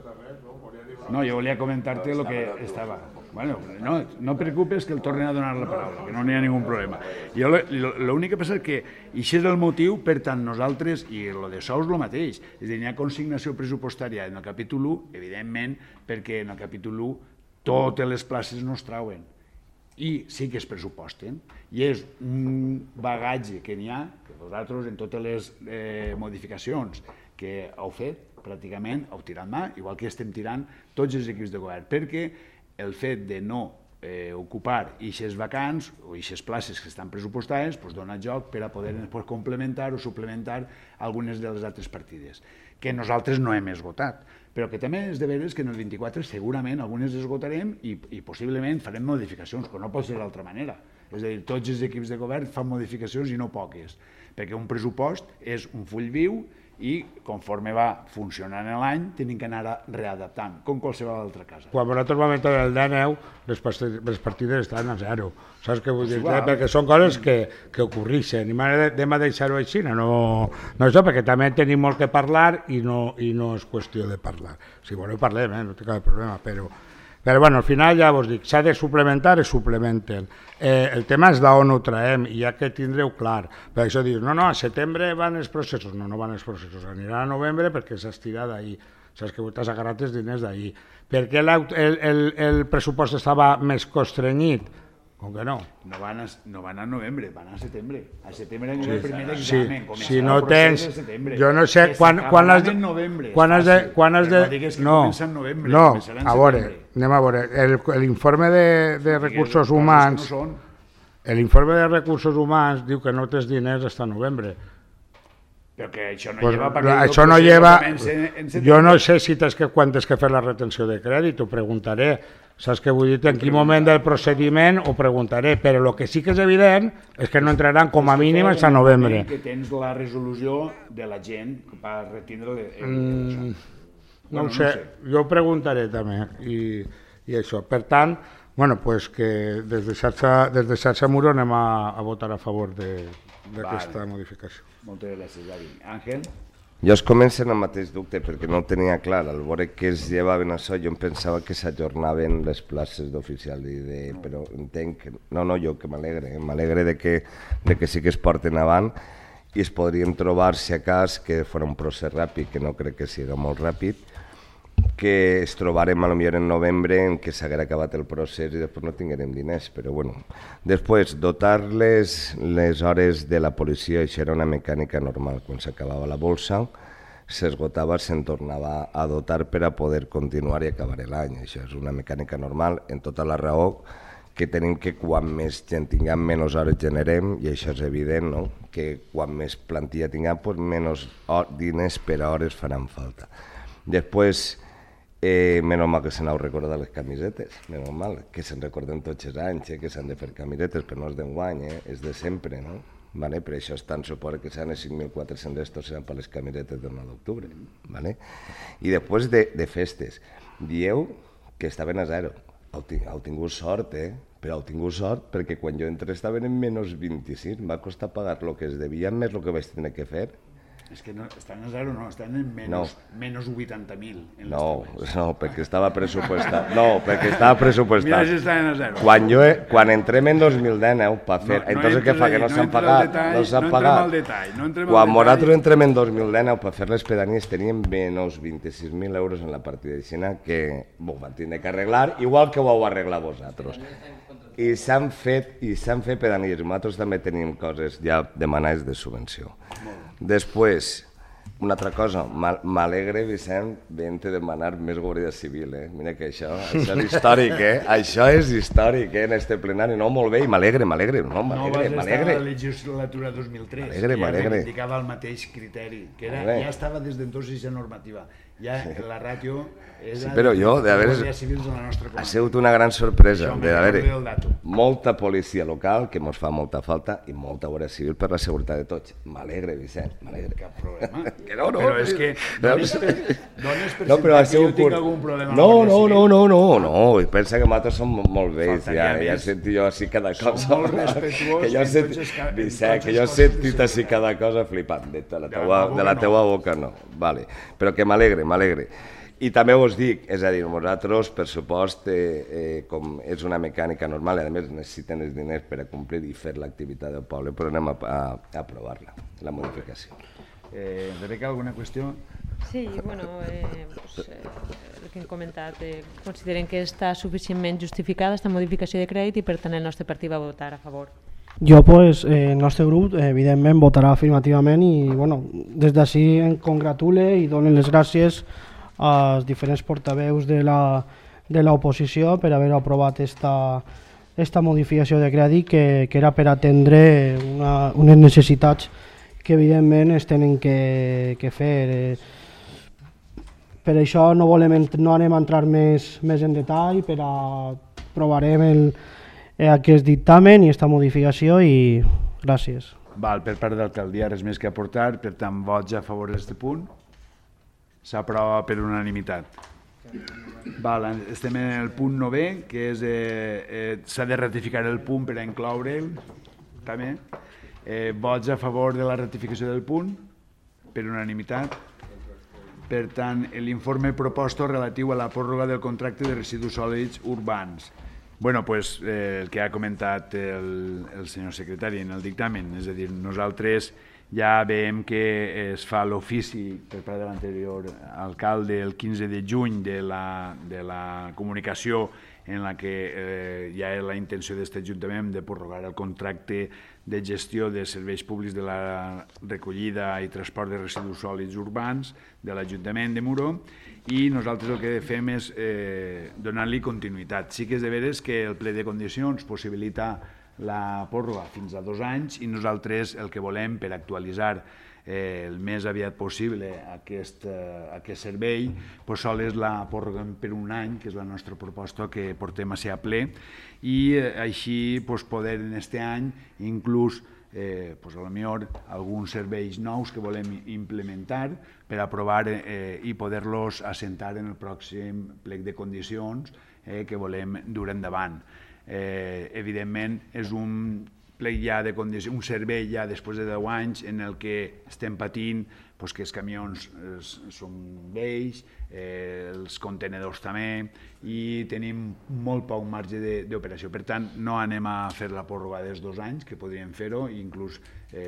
No, jo volia comentar-te el que estava. Bueno, no, no preocupes que el tornen a donar la paraula, que no n'hi ha ningun problema. Jo l'únic que passa és que això és el motiu, per tant, nosaltres, i el de sous el mateix, és a dir, hi ha consignació pressupostària en el capítol u, evidentment, perquè en el capítol u totes les places no es trauen. I sí que es pressuposten, i és un bagatge que n'hi ha, que vosaltres en totes les eh, modificacions que heu fet, pràcticament heu tirat mà, igual que estem tirant tots els equips de govern, perquè el fet de no eh, ocupar eixes vacants o eixes places que estan pressupostades pues, dona joc per a poder pues, complementar o suplementar algunes de les altres partides, que nosaltres no hem esgotat, però que també és de veres que en el vint-i-quatre segurament algunes esgotarem i, i possiblement farem modificacions, però no pot ser d'altra manera. És a dir, tots els equips de govern fan modificacions i no poques, perquè un pressupost és un full viu i conforme va funcionant l'any tenim que anar readaptant, com qualsevol altra casa. Quan nosaltres vam entrar el deu, les partides estan a zero, saps què vull dir? Perquè són coses que, que ocorreixen i anem a deixar-ho així, no, no això, perquè també tenim molt que parlar i no, i no és qüestió de parlar. Si voleu parlem, eh? No té cap problema, però... Però bueno, al final ja vos dic, s'ha de suplementar, es suplementen. Eh, el tema és d'on ho traiem i ja que tindreu clar. Per això dius, no, no, a setembre van els processos. No, no van els processos, aniran a novembre perquè s'estira d'ahir. Saps que t'has agarrat els diners d'ahir. Per què el, el, el pressupost estava més constrenyit? Com que no? No van, a, no van a novembre, van a setembre. A setembre anirà el primer examen. Sí, si no tens... Jo no sé... Quan, quan has de... Quan has de... Quan has de... No, no, a veure, anem a veure. L'informe de, de recursos humans... L'informe de recursos humans diu que no tens diners fins a novembre. Però que això no Pues, lleva... això no lleva... Jo no sé si tens que, quan tens que fer la retenció de crèdit, ho preguntaré. Saps què vull dir? En quin moment del procediment ho preguntaré, però el que sí que és evident és que no entraran com a mínim fins a novembre. Que tens la resolució de la gent per retindre... Mm, no ho sé, jo ho preguntaré també. I, i això, per tant, bueno, pues que des de xarxa, des de xarxa Muro anem a, a votar a favor d'aquesta vale. modificació. Moltes gràcies, David. Àngel? Jo es començo en el mateix dubte perquè no ho tenia clar. Al veure que es llevaven això, jo em pensava que s'ajornaven les places d'oficial, de... però entenc que... No, no, jo que m'alegre, eh? m'alegre de, que, de que sí que es porten avant i es podrien trobar, si a cas, que fos un procés ràpid, que no crec que sigui molt ràpid, que es trobarem potser en novembre en què s'haguera acabat el procés i després no tinguérem diners, però bueno. Després, dotar les, les hores de la policia, això era una mecànica normal, quan s'acabava la bolsa, s'esgotava, se'n tornava a dotar per a poder continuar i acabar l'any, això és una mecànica normal, en tota la raó que tenim que quan més gent tinguem, menys hores generem, i això és evident, no? Que quan més plantilla tinguem, doncs menys diners per a hores faran falta. Després, Eh, menys mal que se n'heu recordat les camisetes, menys mal, que se'n recorden tots els anys, eh, que s'han de fer camisetes, però no és d'enguany, eh, és de sempre, no? Vale? Per això estan suport que seran els cinc mil quatre-cents estos seran per les camisetes del nou d'octubre. Vale? I després de, de festes, dieu que estaven a zero, heu, heu tingut sort, eh? Però heu tingut sort perquè quan jo entré estaven en menys vint-i-sis, em va costar pagar el que es devia més el que vaig tenir que fer. És que no, estan a zero, no, estan en menys, no. menys vuitanta mil. No, no, perquè estava pressupostat. No, perquè estava pressupostat. Mira si estaven a zero. Quan, jo, quan entrem en dos mil dinou, per fer... No, no entonces què fa? Que no s'han no pagat? Detall, no s'han no pagat. Al detall, no entrem quan al nosaltres entrem en dos mil dinou per fer les pedanies teníem menys vint-i-sis mil euros en la partida de Xina que ho van tindre que arreglar, igual que ho heu arreglat vosaltres. I s'han fet, i s'han fet pedanies. Nosaltres també tenim coses ja demanades de subvenció. Després, una altra cosa, m'alegre, Vicent, vent-te demanar més guàrdia civil, eh? Mira que això, això és històric, eh? Això és històric, eh, en este plenari. No, molt bé, i m'alegre, m'alegre, no, m'alegre, m'alegre. No vas estar a la legislatura dos mil tres, m'alegre, que ja m'alegre. reivindicava el mateix criteri, que era, ja estava des d'entonces aquesta normativa. Ja la ràtio és sí, però jo, de haver... ha sigut una gran sorpresa d'haver molta policia local, que ens fa molta falta, i molta guàrdia civil per la seguretat de tots. M'alegre, Vicent, m'alegre. Cap problema. Que no, no. Però és que dones per, dones per no, però que jo tinc algun problema no, amb la no, guàrdia no, civil. no, no, no, pensa que nosaltres som molt vells, ja, ja he sentit jo així cada cosa. Som molt respetuós que jo he sentit, Vicent, que jo he sentit així cada cosa flipant, de la teua, de la teua boca no. Vale. Però que m'alegre, m'alegre. I també us dic, és a dir, nosaltres, per supost, eh, eh, com és una mecànica normal, i a més necessiten els diners per a complir i fer l'activitat del poble, però anem a, a, a aprovar-la, la modificació. Eh, Rebeca, alguna qüestió? Sí, bueno, eh, pues, eh, el que hem comentat, eh, considerem que està suficientment justificada aquesta modificació de crèdit i per tant el nostre partit va votar a favor. Jo, pues, eh, el nostre grup, evidentment, votarà afirmativament i, bueno, des d'ací em congratule i donen les gràcies als diferents portaveus de la de l'oposició per haver aprovat esta, esta modificació de crèdit que, que era per atendre una, unes necessitats que evidentment es tenen que, que fer. Eh, per això no, volem, no anem a entrar més, més en detall, per a provarem el, aquest dictamen i aquesta modificació i gràcies. Val, per part de l'alcaldia res més que aportar, per tant vots a favor d'aquest punt. S'aprova per unanimitat. Val, estem en el punt novè, que és eh, eh, s'ha de ratificar el punt per a incloure'l, també. Eh, vots a favor de la ratificació del punt, per unanimitat. Per tant, l'informe proposto relatiu a la pròrroga del contracte de residus sòlids urbans. Bueno, pues, eh, el que ha comentat el, el senyor secretari en el dictamen, és a dir, nosaltres ja veiem que es fa l'ofici per part de l'anterior alcalde el quinze de juny de la, de la comunicació en la que eh, hi ha la intenció d'aquest Ajuntament de prorrogar el contracte de gestió de serveis públics de la recollida i transport de residus sòlids urbans de l'Ajuntament de Muro, i nosaltres el que fem és eh, donar-li continuïtat. Sí que és de veres que el ple de condicions possibilita la pròrroga fins a dos anys i nosaltres el que volem per actualitzar el més aviat possible aquest servei, sol és la pròrroga per un any, que és la nostra proposta que portem a ser a ple, i així poder en aquest any inclús a lo millor alguns serveis nous que volem implementar per aprovar i poder-los assentar en el pròxim plec de condicions que volem dur endavant. Evidentment, és un plec ja de condicions, un servei ja després de deu anys en el que estem patint que els camions són vells, els contenedors també, i tenim molt poc marge d'operació. Per tant, no anem a fer la pròrroga dels dos anys, que podríem fer-ho, i inclús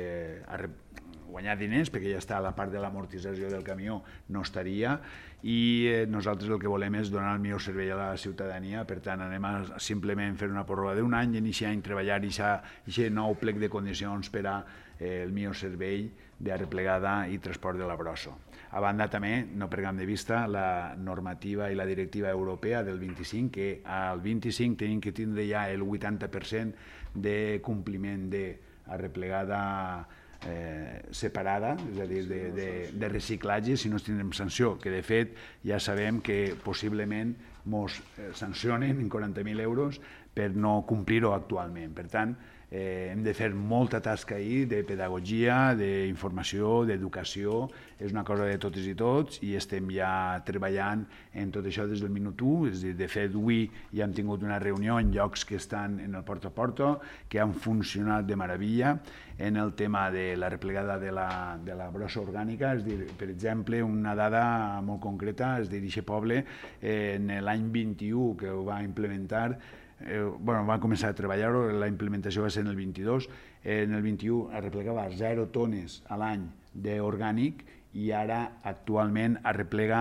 guanyar diners, perquè ja està la part de l'amortització del camió, no estaria, i nosaltres el que volem és donar el millor servei a la ciutadania. Per tant, anem a simplement fer una pròrroga d'un any i en aquest any treballar aquest nou plec de condicions per al millor servei de replegada i transport de la brossa. A banda també, no perdem de vista, la normativa i la directiva europea del vint-i-cinc, que al vint-i-cinc tenim que tindre ja el vuitanta per cent de compliment de replegada separada, és a dir, de reciclatge, si no tindrem sanció, que de fet ja sabem que possiblement ens sancionen en quaranta mil euros per no complir-ho actualment. Per tant, hem de fer molta tasca ahir de pedagogia, d'informació, d'educació, és una cosa de totes i tots i estem ja treballant en tot això des del minut u, és a dir, de fet avui ja hem tingut una reunió en llocs que estan en el porta a porta, que han funcionat de meravella en el tema de la replegada de la brossa orgànica, és a dir, per exemple, una dada molt concreta, és a dir, aquest poble en l'any vint-i-u que ho va implementar, bueno, va començar a treballar-ho, la implementació va ser en el vint-i-dos, en el vint-i-u arreplegava zero tones a l'any d'orgànic i ara actualment arreplega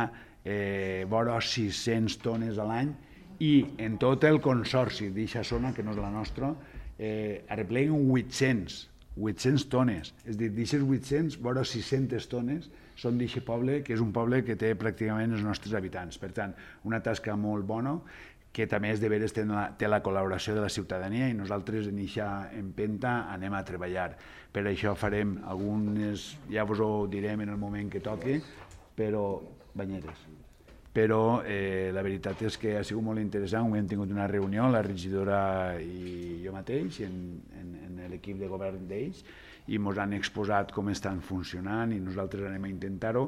vora sis-centes tones a l'any i en tot el consorci d'aquesta zona, que no és la nostra, arrepleguen vuit-cents tones, és a dir, d'aquestes vuit-cents, vora sis-centes tones són d'aquest poble, que és un poble que té pràcticament els nostres habitants. Per tant, una tasca molt bona, que també és de veres té la col·laboració de la ciutadania i nosaltres en aquesta empenta anem a treballar. Per això farem algunes, ja vos ho direm en el moment que toqui, però banyeres. Però la veritat és que ha sigut molt interessant, avui hem tingut una reunió, la regidora i jo mateix, en l'equip de govern d'ells, i ens han exposat com estan funcionant i nosaltres anem a intentar-ho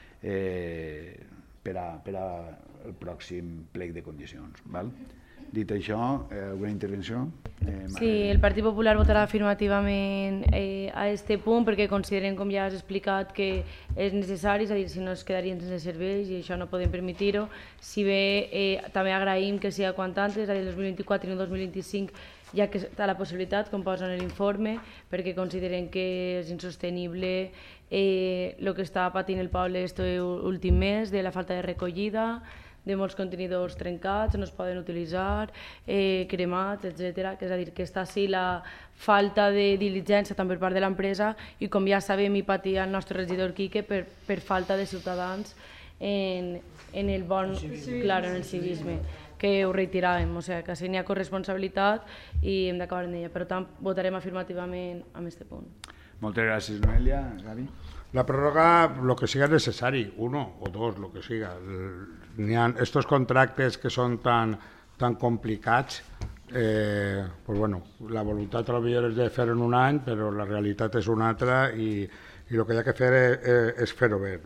per al pròxim plec de condicions. Dit això, alguna intervenció? Sí, el Partit Popular votarà afirmativament a aquest punt perquè considerem, com ja has explicat, que és necessari, és a dir, si no es quedarien sense serveis i això no podem permetre-ho. Si bé també agraïm que sigui quant antes, és a dir, el dos mil vint-i-quatre i el dos mil vint-i-cinc, ja que està la possibilitat, com posa en l'informe, perquè considerem que és insostenible el que està patint el poble aquest últim mes, de la falta de recollida, de molts contenidors trencats, no es poden utilitzar, cremats, etcètera. És a dir, que està així la falta de diligència també per part de l'empresa i, com ja sabem, hi patia el nostre regidor Quique per falta de ciutadans en el bon, clar, en el civisme, que ho reiteràvem, o sigui, que si n'hi ha corresponsabilitat i hem d'acabar en ella. Per tant, votarem afirmativament en aquest punt. Moltes gràcies, Noelia. Gavi? La pròrroga, el que siga necessari, uno o dos, el que siga. N'hi ha estos contractes que són tan complicats, la voluntat potser és de fer en un any, però la realitat és una altra i el que hi ha que fer és fer-ho bé.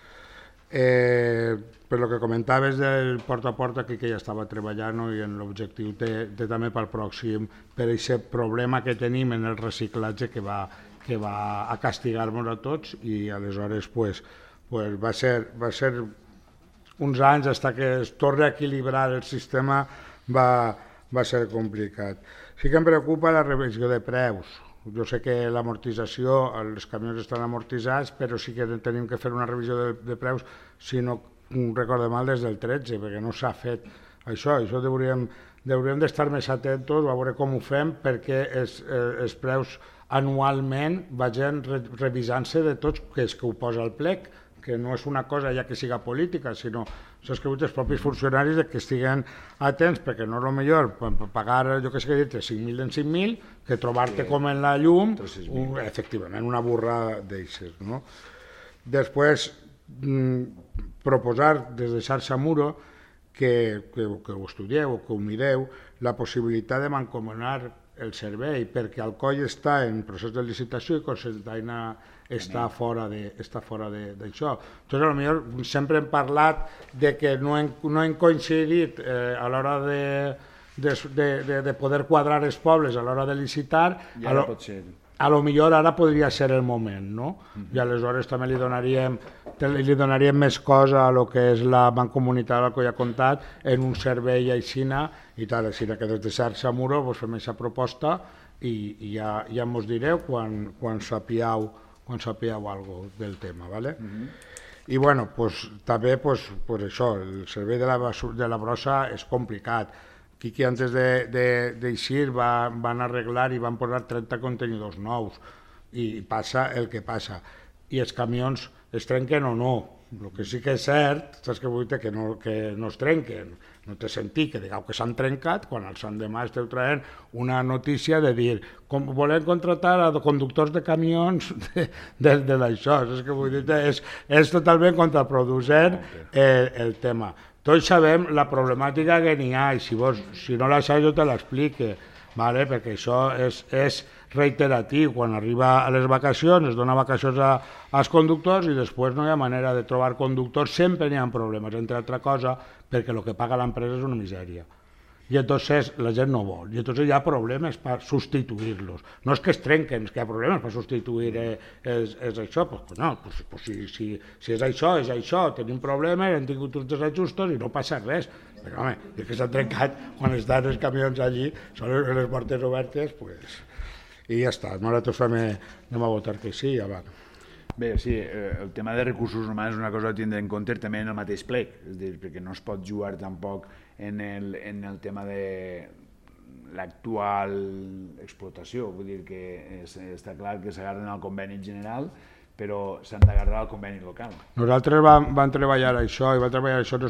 Per el que comentaves del porta a porta, que ja estava treballant i en l'objectiu té també pel pròxim, per aquest problema que tenim en el reciclatge que va que va a castigar-nos a tots i aleshores va ser uns anys fins que es torni a equilibrar el sistema, va ser complicat. Sí que em preocupa la revisió de preus. Jo sé que l'amortització, els camions estan amortitzats, però sí que tenim que fer una revisió de preus, si no recordo mal, des del tretze, perquè no s'ha fet això. Això hauríem d'estar més atents a veure com ho fem, perquè els preus anualment vagin revisant-se de tots, que és que ho posa el plec, que no és una cosa ja que siga política, sinó s'ha escrit els propis funcionaris que estiguen atents, perquè no és el millor pagar, jo que sé què dir-te, cinc mil en cinc mil, que trobar-te com en la llum, efectivament, una burra d'eixes, no? Després, proposar des de xarxa Muro que ho estudieu o que ho mireu, la possibilitat de mancomunar el servei, perquè Alcoi està en procés de licitació i Cocentaina està fora d'això. Entonces, sempre hem parlat de que no hem coincidit a l'hora de poder quadrar els pobles, a l'hora de licitar, a lo millor ara podria ser el moment, no? I aleshores també li donaríem més cosa a lo que és la mancomunitat del Alcoi a Comtat en un servei aixina i tal, així que des de xarxa Muro fem aquesta proposta i ja ens direu quan sapigueu alguna cosa del tema, ¿vale? I bueno, també això, el servei de la brossa és complicat. Quiqui antes d'eixir van arreglar i van posar trenta contenidors nous i passa el que passa. I els camions es trenquen o no. El que sí que és cert, saps què vull dir? Que no es trenquen. No té sentit que digueu que s'han trencat quan el sant demà esteu traient una notícia de dir volem contratar a conductors de camions de l'això. Saps què vull dir? És totalment contraproducent el tema. Tots sabem la problemàtica que n'hi ha i si no la saps jo te l'explique, perquè això és reiteratiu. Quan arriba a les vacacions es dona vacacions als conductors i després no hi ha manera de trobar conductors, sempre n'hi ha problemes, entre altra cosa perquè el que paga l'empresa és una misèria. I entonces la gent no vol, i entonces hi ha problemes per substituir-los. No és que es trenquen, és que hi ha problemes per substituir això. No, si és això, és això, tenim problemes, hem tingut uns desajustos i no passa res. Però home, és que s'han trencat quan estan els camions allí, són les portes obertes, i ja està. Nosaltres anem a votar que sí i avant. Bé, sí, el tema de recursos humans és una cosa a tindre en compte també en el mateix plec, és a dir, perquè no es pot jugar tampoc en el tema de l'actual explotació, vull dir que està clar que s'agarren al conveni general, però s'han d'agarrar al conveni local. Nosaltres vam treballar això, i vam treballar això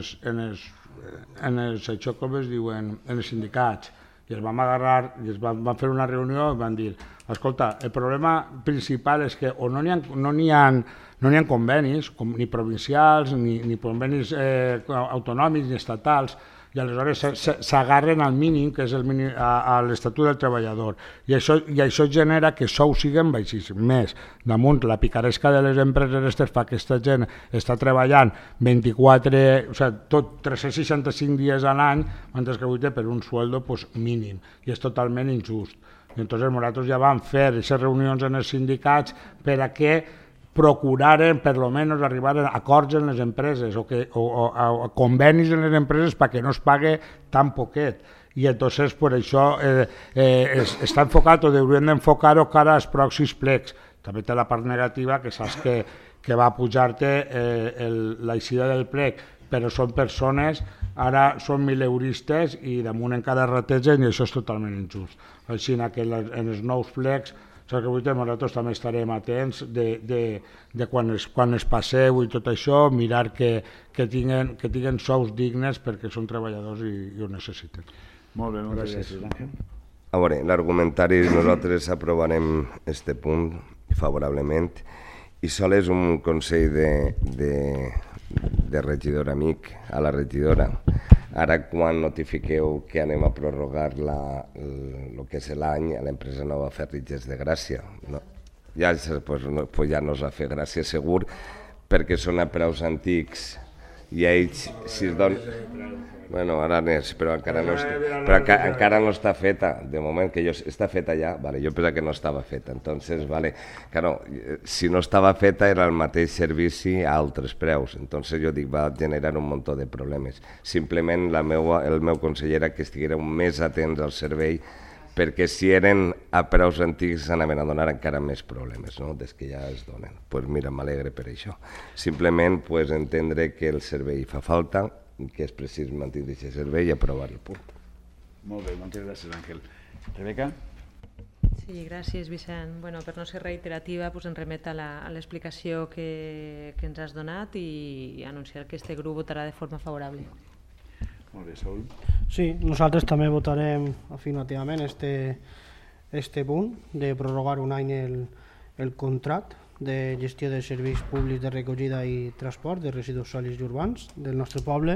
en els, això com es diuen, en els sindicats, i els vam agarrar, i els vam fer una reunió i van dir, escolta, el problema principal és que o no n'hi ha convenis, ni provincials, ni convenis autonòmics, ni estatals, i aleshores s'agarren al mínim, que és l'Estatut del Treballador. I això genera que sous siguin baixíssims. Més, damunt, la picaresca de les empreses fa que aquesta gent està treballant vint-i-quatre, o sigui, tot tres-cents seixanta-cinc dies a l'any, mentre que avui té per un sueldo mínim, i és totalment injust. I entonces nosaltres ja vam fer aquestes reunions en els sindicats per a que procuraren, per almenys, arribar a acords en les empreses o a convenis en les empreses perquè no es pague tan poquet. I entonces per això està enfocat o hauríem d'enfocar-ho cara als pròxims plecs. També té la part negativa que saps que va pujar-te l'eixida del plec, però són persones, ara són mileuristes i damunt encara rategen i això és totalment injust. Així que en els nous plecs nosaltres també estarem atents de quan es passeu i tot això, mirar que tinguin sous dignes perquè són treballadors i ho necessiten. Molt bé, moltes gràcies, Àngel. A veure, l'argumentari nosaltres aprovarem este punt favorablement i sol és un consell de regidor amic a la regidora. Ara, quan notifiqueu que anem a prorrogar el que és l'any, l'empresa no va fer Ritges de Gràcia. Ja no es va fer gràcia, segur, perquè són a preus antics i ells, si es donen... Bueno, ara n'és, però encara no està feta. De moment que està feta ja, jo pensava que no estava feta. Entonces, si no estava feta era el mateix servici a altres preus. Entonces jo dic, va generar un munt de problemes. Simplement el meu consell era que estiguéreu més atents al servei perquè si eren a preus antics s'anaven a donar encara més problemes des que ja es donen. Doncs mira, m'alegre per això. Simplement entendre que el servei fa falta, que és precís mantenir aquest servei i aprovar el punt. Molt bé, moltes gràcies, Àngel. Rebeca? Sí. Sí, gràcies, Vicent. Bueno, per no ser reiterativa, doncs em remet a l'explicació que, que ens has donat i anunciar que este grup votarà de forma favorable. Molt bé, Saúl. Sí, nosaltres també votarem afirmativament este, este punt de prorrogar un any el, el contracte de gestió de serveis públics de recollida i transport de residus sòlids i urbans del nostre poble.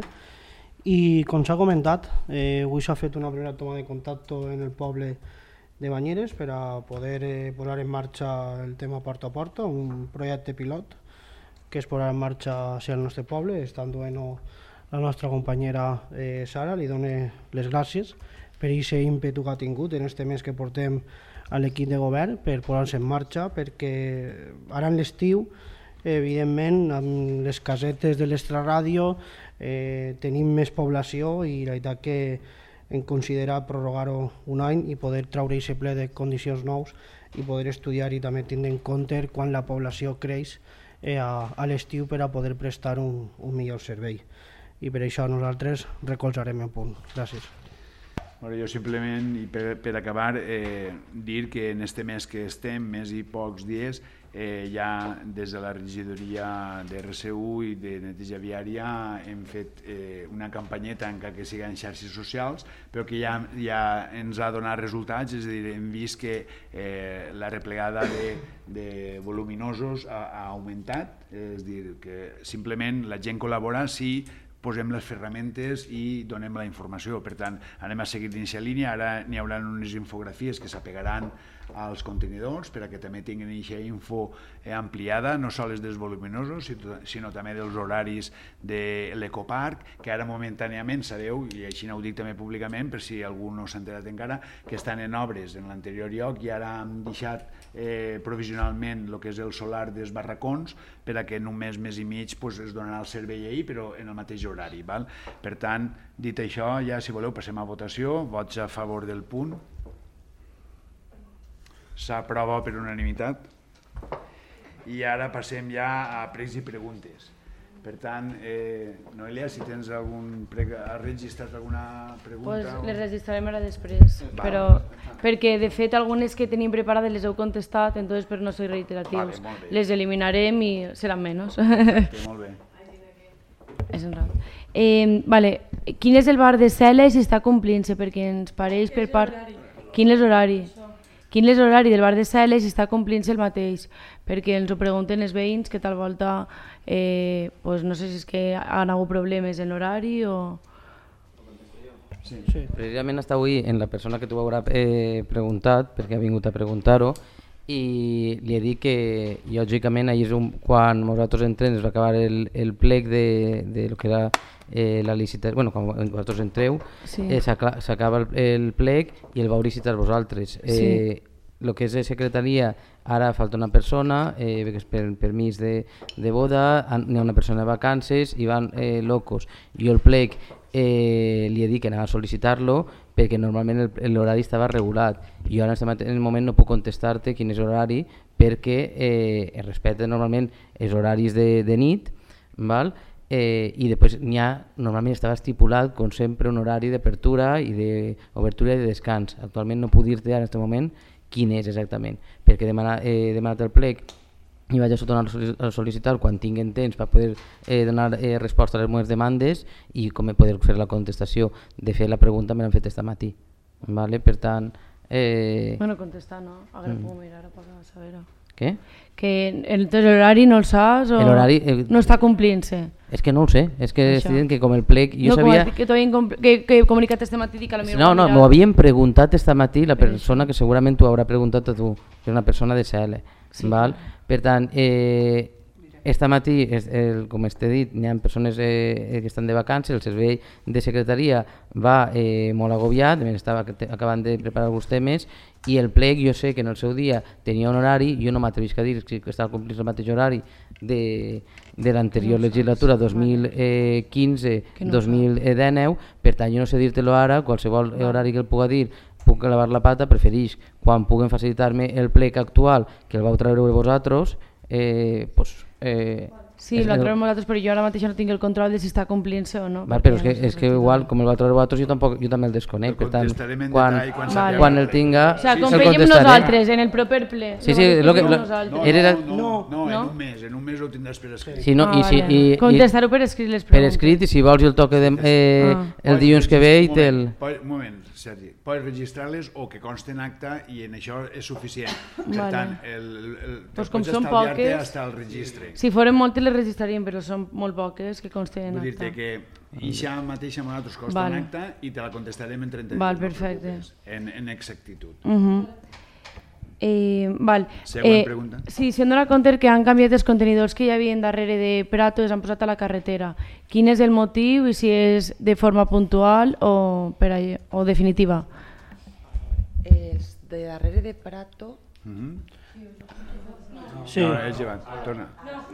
I com s'ha comentat, eh, avui s'ha fet una primera toma de contacte en el poble de Banyeres per a poder eh, posar en marxa el tema Porta a Porta, un projecte pilot que es posarà en marxa hacia el nostre poble. Estan duent la nostra companyera eh, Sara, li dono les gràcies per aquest ímpetu que ha tingut en este mes que portem a l'equip de govern per posar-se en marxa, perquè ara en l'estiu, evidentment, amb les casetes de l'extraràdio eh, tenim més població i la veritat que hem considerat prorrogar-ho un any i poder traure aquest ple de condicions nous i poder estudiar i també tindre en compte quan la població creix eh, a, a l'estiu per a poder prestar un, un millor servei. I per això nosaltres recolzarem el punt. Gràcies. Bueno, jo simplement, i per, per acabar, eh, dir que en este mes que estem, més i pocs dies, eh, ja des de la regidoria de R C U i de neteja viària hem fet eh, una campanyeta, encara que sigui en xarxes socials, però que ja, ja ens ha donat resultats, és a dir, hem vist que eh, la replegada de, de voluminosos ha, ha augmentat, és a dir, que simplement la gent col·labora si posem les ferramentes i donem la informació. Per tant, anem a seguir dins la línia. Ara n'hi haurà unes infografies que s'apegaran als contenidors per a que també tinguin aquesta info ampliada, no sols dels voluminosos, sinó també dels horaris de l'ecoparc, que ara momentàniament sabeu, i així ho dic també públicament, per si algú no s'ha enterat encara, que estan en obres en l'anterior lloc i ara hem deixat eh, provisionalment el que és el solar dels barracons per a que en un mes, mes i mig pues, es donarà el servei ahir, però en el mateix horari. Val? Per tant, dit això, ja si voleu passem a votació. Vots a favor del punt. S'aprova per unanimitat. I ara passem ja a pregs i preguntes. Per tant, eh, Noelia, si tens algun has registrat alguna pregunta? Pues o... les registrarem ara després, Vale. però perquè de fet algunes que tenim preparades les heu contestat, entonces per no ser reiteratius Vale, les eliminarem i seran menys. Perfecte, molt bé. És un rato. Eh, vale. Quin és el bar de Celes i està complint-se? Perquè ens pareix per part... Quin és l'horari? Quin és l'horari del bar de Celes i està complint-se el mateix? Perquè ens ho pregunten els veïns que tal volta, eh, pues no sé si és que han hagut problemes en l'horari o... Sí. Sí. Precisament està avui en la persona que t'ho haurà eh, preguntat, perquè ha vingut a preguntar-ho, i li he dit que lògicament ahir és un, quan nosaltres entrem es va acabar el, el plec de, de lo que era eh, la licitació, bueno, quan vosaltres entreu sí. eh, s'acaba el, el plec i el vau licitar vosaltres. Eh, sí. El que és de secretaria, ara falta una persona, eh, és per permís de, de boda, n'hi ha una persona de vacances i van eh, locos. Jo el plec eh, li he dit que anava a sol·licitar-lo perquè normalment l'horari estava regulat. Jo ara en el moment no puc contestar-te quin és l'horari perquè eh, es respecten normalment els horaris de, de nit, val? Eh, i després n'hi ha, normalment estava estipulat com sempre un horari d'apertura i d'obertura i de descans. Actualment no puc dir-te ara en aquest moment quin és exactament, perquè he demanat, eh, demanat el plec i vaig a tornar a sol·licitar quan tinguin temps per poder eh, donar eh, resposta a les meves demandes i com poder fer la contestació. De fer la pregunta me l'han fet aquest matí, vale? Per tant... Eh... Bueno, contestar no, ara mm. puc mirar per saber-ho. Què? Que l'horari no el saps o eh, no està complint-se? És que no ho sé, és que estic dient que com el plec... Jo no, sabia... que t'ho he comunicat este matí i que la meva... No, no, m'ho havien preguntat este matí la persona que segurament t'ho haurà preguntat a tu, que és una persona de C L. Sí, val? Per tant, eh, este matí, es, el, com t'he dit, n'hi ha persones eh, que estan de vacances, el servei de secretaria va eh, molt agobiat, estava acabant de preparar alguns temes i el plec jo sé que en el seu dia tenia un horari, jo no m'atrevisc a dir que estava complint el mateix horari de, de l'anterior no legislatura dos mil quinze dos mil dinou, per tant jo no sé dir-te-lo ara, qualsevol horari que el puga dir puc clavar la pata, preferix quan puguen facilitar-me el plec actual que el vau treure vosaltres, eh, pues, eh, Sí, la trobem nosaltres, però jo ara mateix no tinc el control de si està complint-se o no. Però és que igual, com el va trobar vosaltres, jo també el desconec, per tant, quan el tinga, el contestarem. O sigui, com veiem nosaltres, en el proper ple. Sí, sí, no, no, en un mes, en un mes ho tindràs per escrit. Contestar-ho per escrit les preguntes. Per escrit, i si vols el toque el dilluns que ve i te'l... Un moment, Sergi, pots registrar-les o que consten acta i en això és suficient. Per tant, pots estalviar-te fins al registre. Si foren moltes les registraríem, però són molt poques que consten en acta. Vull dir-te que ixa mateixa amb nosaltres costa en acta i te la contestarem en trenta dies. Val, perfecte. En exactitud. Següent pregunta. Sí, si em dona compte que han canviat els contenidors que hi havia darrere de Prato i s'han posat a la carretera. Quin és el motiu i si és de forma puntual o definitiva? Els de darrere de Prato... Sí. No, és llevant, torna.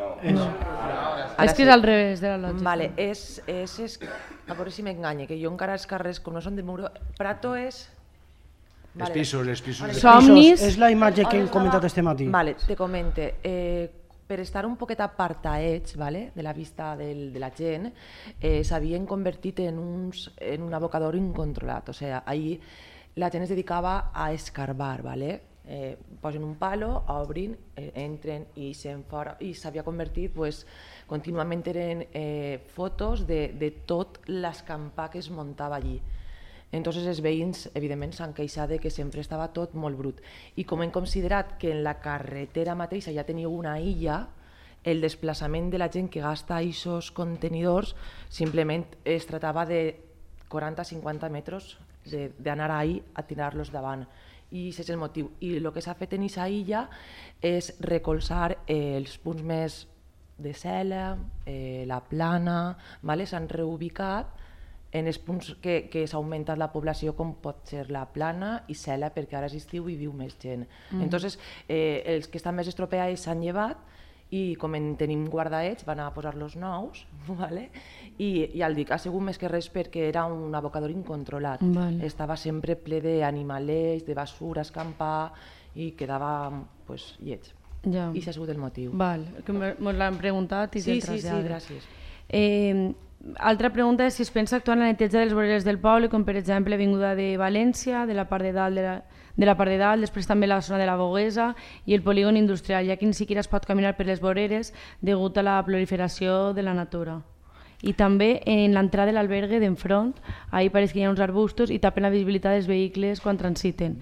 És que és al revés de la lògica. Vale, és, a veure si m'enganya, que jo encara els carrers, com no són de muro, Prato és... Els pisos, els pisos. Somnis. És la imatge que hem comentat este matí. Vale, te comente. Per estar un poquet apartaets de la vista de la gent, s'havien convertit en un abocador incontrolat. O sigui, ahir la gent es dedicava a escarbar, vale? Posen un palo, obrin, entren i se'n fora, i s'havia convertit, contínuament eren fotos de tot l'escampar que es muntava allí. Entonces els veïns, evidentment, s'han queixat que sempre estava tot molt brut. I com hem considerat que en la carretera mateixa ja teniu una illa, el desplaçament de la gent que gasta aquests contenidors simplement es tractava de quaranta a cinquanta metres d'anar ahí a tirar-los davant. I aquest és el motiu. I el que s'ha fet en aquesta illa és recolzar els punts més de Cela, la Plana, s'han reubicat en els punts que s'ha augmentat la població, com pot ser la Plana i Cela, perquè ara és estiu i viu més gent. Entonces, els que estan més estropeats s'han llevat i com en tenim guardaets van a posar-los nous, i ja el dic, ha sigut més que res perquè era un abocador incontrolat. Estava sempre ple d'animalets, de basura, escampar, i quedava lleig. I això ha sigut el motiu. Ens l'han preguntat i te'l trasllada. Sí, sí, gràcies. Altra pregunta és si es pensa actuar en la neteja dels voreres del poble, com per exemple Avinguda de València, de la part de dalt, de la part de dalt, després també la zona de la Boguesa i el polígon industrial, ja que ni siquiera es pot caminar per les voreres degut a la proliferació de la natura. I també en l'entrada de l'albergue d'enfront, ahí pareix que hi ha uns arbustos i tapen la visibilitat dels vehicles quan transiten.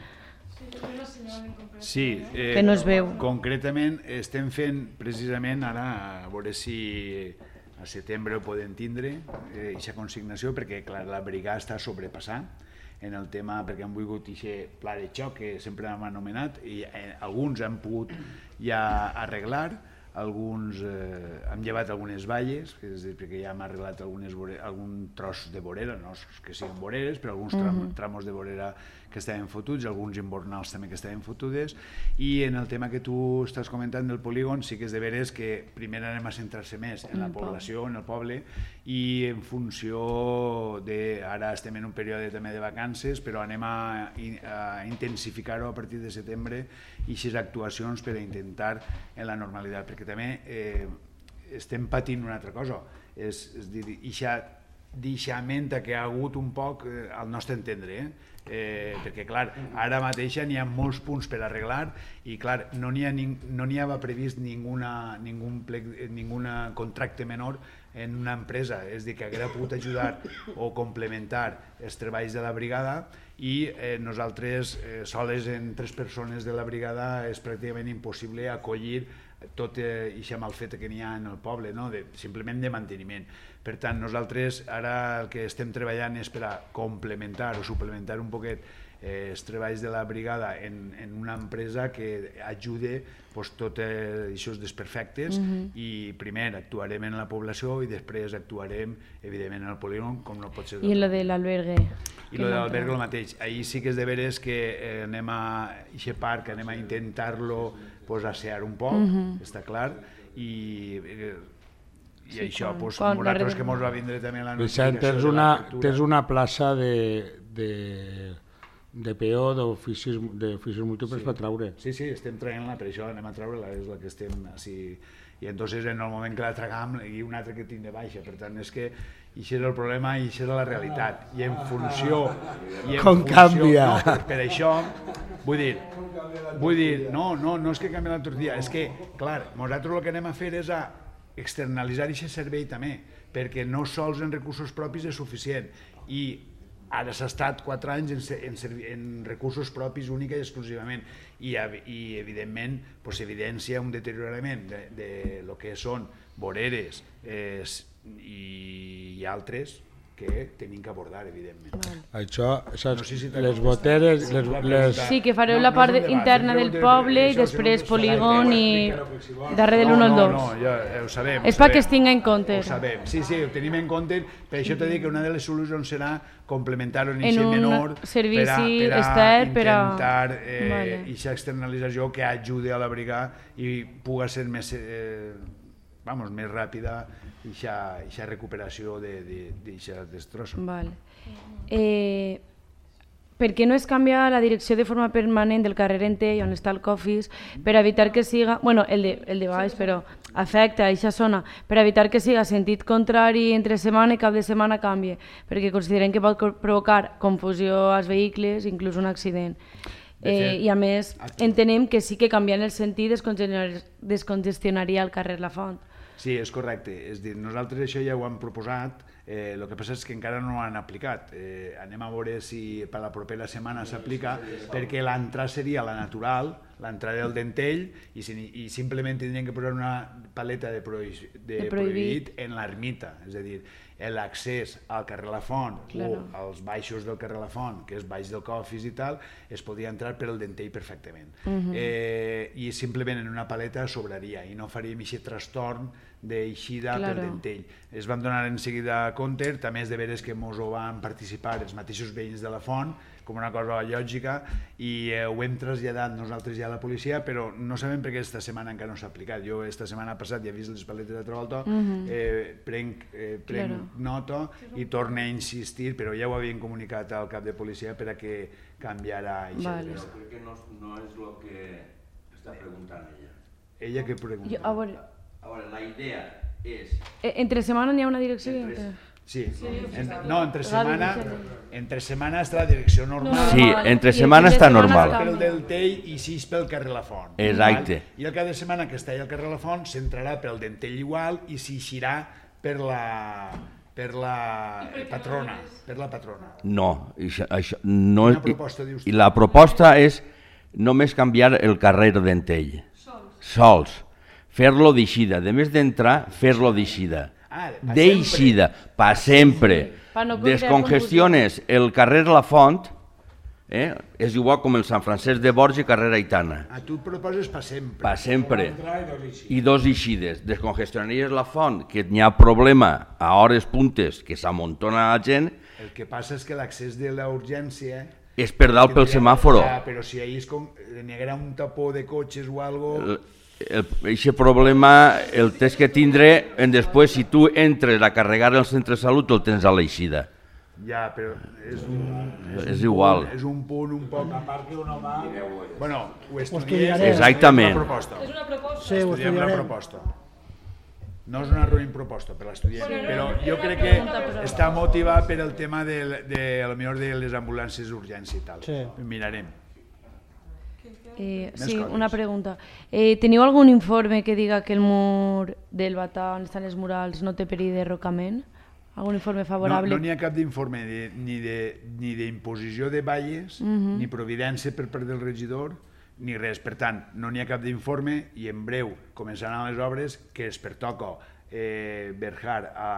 Sí, que no es veu. Concretament estem fent precisament ara, a veure si a setembre ho podem tindre, aquesta consignació, perquè clar, la brigada està sobrepassant en el tema, perquè han volgut aquest pla de xoc que sempre hem anomenat, i alguns han pogut ja arreglar, alguns hem llevat algunes valles, perquè ja hem arreglat algun tros de vorera, no que siguin voreres, però alguns tramos de vorera que estaven fotuts, alguns invernals també que estaven fotudes, i en el tema que tu estàs comentant del polígon, sí que és de veres que primer anem a centrar-se més en la població, en el poble, i en funció de... Ara estem en un període també de vacances, però anem a intensificar-ho a partir de setembre i aquestes actuacions per a intentar en la normalitat, perquè també estem patint una altra cosa, és dir, deixament que ha hagut un poc al nostre entendre, perquè clar, ara mateixa n'hi ha molts punts per arreglar i clar, no n'hi havia previst ningun contracte menor en una empresa, és a dir, que haguera pogut ajudar o complementar els treballs de la brigada, i nosaltres soles en tres persones de la brigada és pràcticament impossible acollir tot aquest malfet que n'hi ha en el poble, simplement de manteniment. Per tant, nosaltres ara el que estem treballant és per a complementar o suplementar un poquet els treballs de la brigada en una empresa que ajude tots aquests desperfectes, i primer actuarem en la població i després actuarem evidentment en el polígon, com no pot ser. I lo de l'albergue? I lo de l'albergue el mateix. Ahir sí que és de veres que anem a aquest parc, anem a intentar-lo assear un poc, està clar, i i això, nosaltres que ens va vindre també la notificació de l'apertura. Tens una plaça de peó d'oficis múltiples per treure. Sí, sí, estem traient-la, per això anem a treure-la, és la que estem així i entonces en el moment que la tragam hi ha un altre que tinc de baixa, per tant és que això és el problema i això és la realitat, i en funció... I en Com funció, canvia! No, per, per això, vull dir, vull dir, no, no, no és que canvi la tortilla, és que, clar, nosaltres el que anem a fer és a externalitzar aquest servei també, perquè no sols en recursos propis és suficient, i ara s'ha estat quatre anys en, en, en recursos propis única i exclusivament, i, i evidentment pues, evidència un deteriorament de, de lo que són voreres eh, i, i altres que tenim que abordar, evidentment. Vale. Això, saps, no sé si les boteres... Les, les... Sí, que fareu no, la part no interna del poble i després polígon i darrere de l'un al dos. No, no, ja ho sabem. És perquè es tinga en compte. Ho sabem, sí, sí, ho tenim en compte, per això t'he dit que una de les solucions serà complementar-ho en aquest menor servici per a, per a extern, per a... intentar eh, vale. aquesta externalització que ajude a l'abrigar i pugui ser més, eh, vamos, més ràpida aquesta recuperació d'aquest destrosso. Vale. Eh, per què no es canvia la direcció de forma permanent del carrer Entell, on està el Cofis, per evitar que siga, bueno, el de, el de baix, però afecta a aquesta zona, per evitar que siga sentit contrari entre setmana i cap de setmana canvi, perquè considerem que pot provocar confusió als vehicles, inclús un accident. Eh, I a més, entenem que sí que canviant el sentit descongestionaria el carrer La Font. Sí, és correcte. És dir, nosaltres això ja ho hem proposat, eh, el que passa és que encara no ho han aplicat. Eh, anem a veure si per la propera setmana s'aplica, perquè l'entrada seria la natural, l'entrada del Dentell, i, si, i simplement tindrien que posar una paleta de, prohibit, de, de prohibit en l'ermita, és a dir, l'accés al carrer La Font claro. o als baixos del carrer La Font, que és baix del Cofis i tal, es podia entrar per el Dentell perfectament. Uh-huh. eh, I simplement en una paleta sobraria i no faríem aquest trastorn d'eixida claro. pel Dentell. Es van donar en seguida compte, també és de veres que mos ho van participar els mateixos veïns de La Font, com una cosa lògica, i eh, ho hem traslladat nosaltres ja a la policia, però no sabem per què aquesta setmana encara no s'ha aplicat. Jo esta setmana passat ja he vist les paletes de Travolta, uh-huh. eh, prenc, eh, prenc claro. nota i torno a insistir, però ja ho havien comunicat al cap de policia per a que canviara això. Vale. Jo crec que no, no és el que està preguntant ella. Ella què pregunta? Jo, a veure... A veure, la idea és... Eh, entre setmana n'hi ha una direcció? Entre... Sí, en, no, entre setmana, entre setmana està la direcció normal. Sí, entre setmana està normal. Pel del Tell i sis pel carrer La Font. Exacte. I el cap de setmana que està allà al carrer La Font s'entrarà pel Dentell igual i s'eixirà per la per la patrona, per la patrona. No, això, això no és... proposta, dius tu? I la proposta és només canviar el carrer Dentell. Sols. Sols. Fer-lo d'eixida. De més d'entrar, fer-lo d'eixida. Ah, d'eixida, pa sempre. no Descongestiones el carrer La Font, eh? és igual com el Sant Francesc de Borja i carrer Aitana. Ah, tu proposes pa sempre. Pa sempre. I dos eixides. Descongestionaries La Font, que n'hi ha problema a hores puntes, que s'amontona la gent. El que passa és que l'accés de la urgència... És per dalt pel semàforo. Ja, però si ahir com, n'hi haguera un tapó de cotxes o algo... El... Aquest problema el tens que tindre en després, si tu entres a carregar el centre de salut, el tens a l'eixida. Ja, però és un, és és un igual. Punt, és un punt un poc... A part que uno va... Bueno, ho estudiem. Exactament. Una proposta. És una proposta. Sí, ho estudiem la proposta. No és una ruïn proposta, però l'estudiem. Però jo crec que està motivat per el tema de, de, a lo millor de les ambulàncies d'urgència i tal. Sí. Mirarem. Eh, sí, una pregunta. Eh, teniu algun informe que diga que el mur del Batà, on estan els murals, no té perill de derrocament? Algun informe favorable? No n'hi no ha cap d'informe ni d'imposició de, de valles, uh-huh. ni providència per part del regidor, ni res. Per tant, no n'hi ha cap d'informe i en breu començaran les obres que es pertoca eh, Berjar a,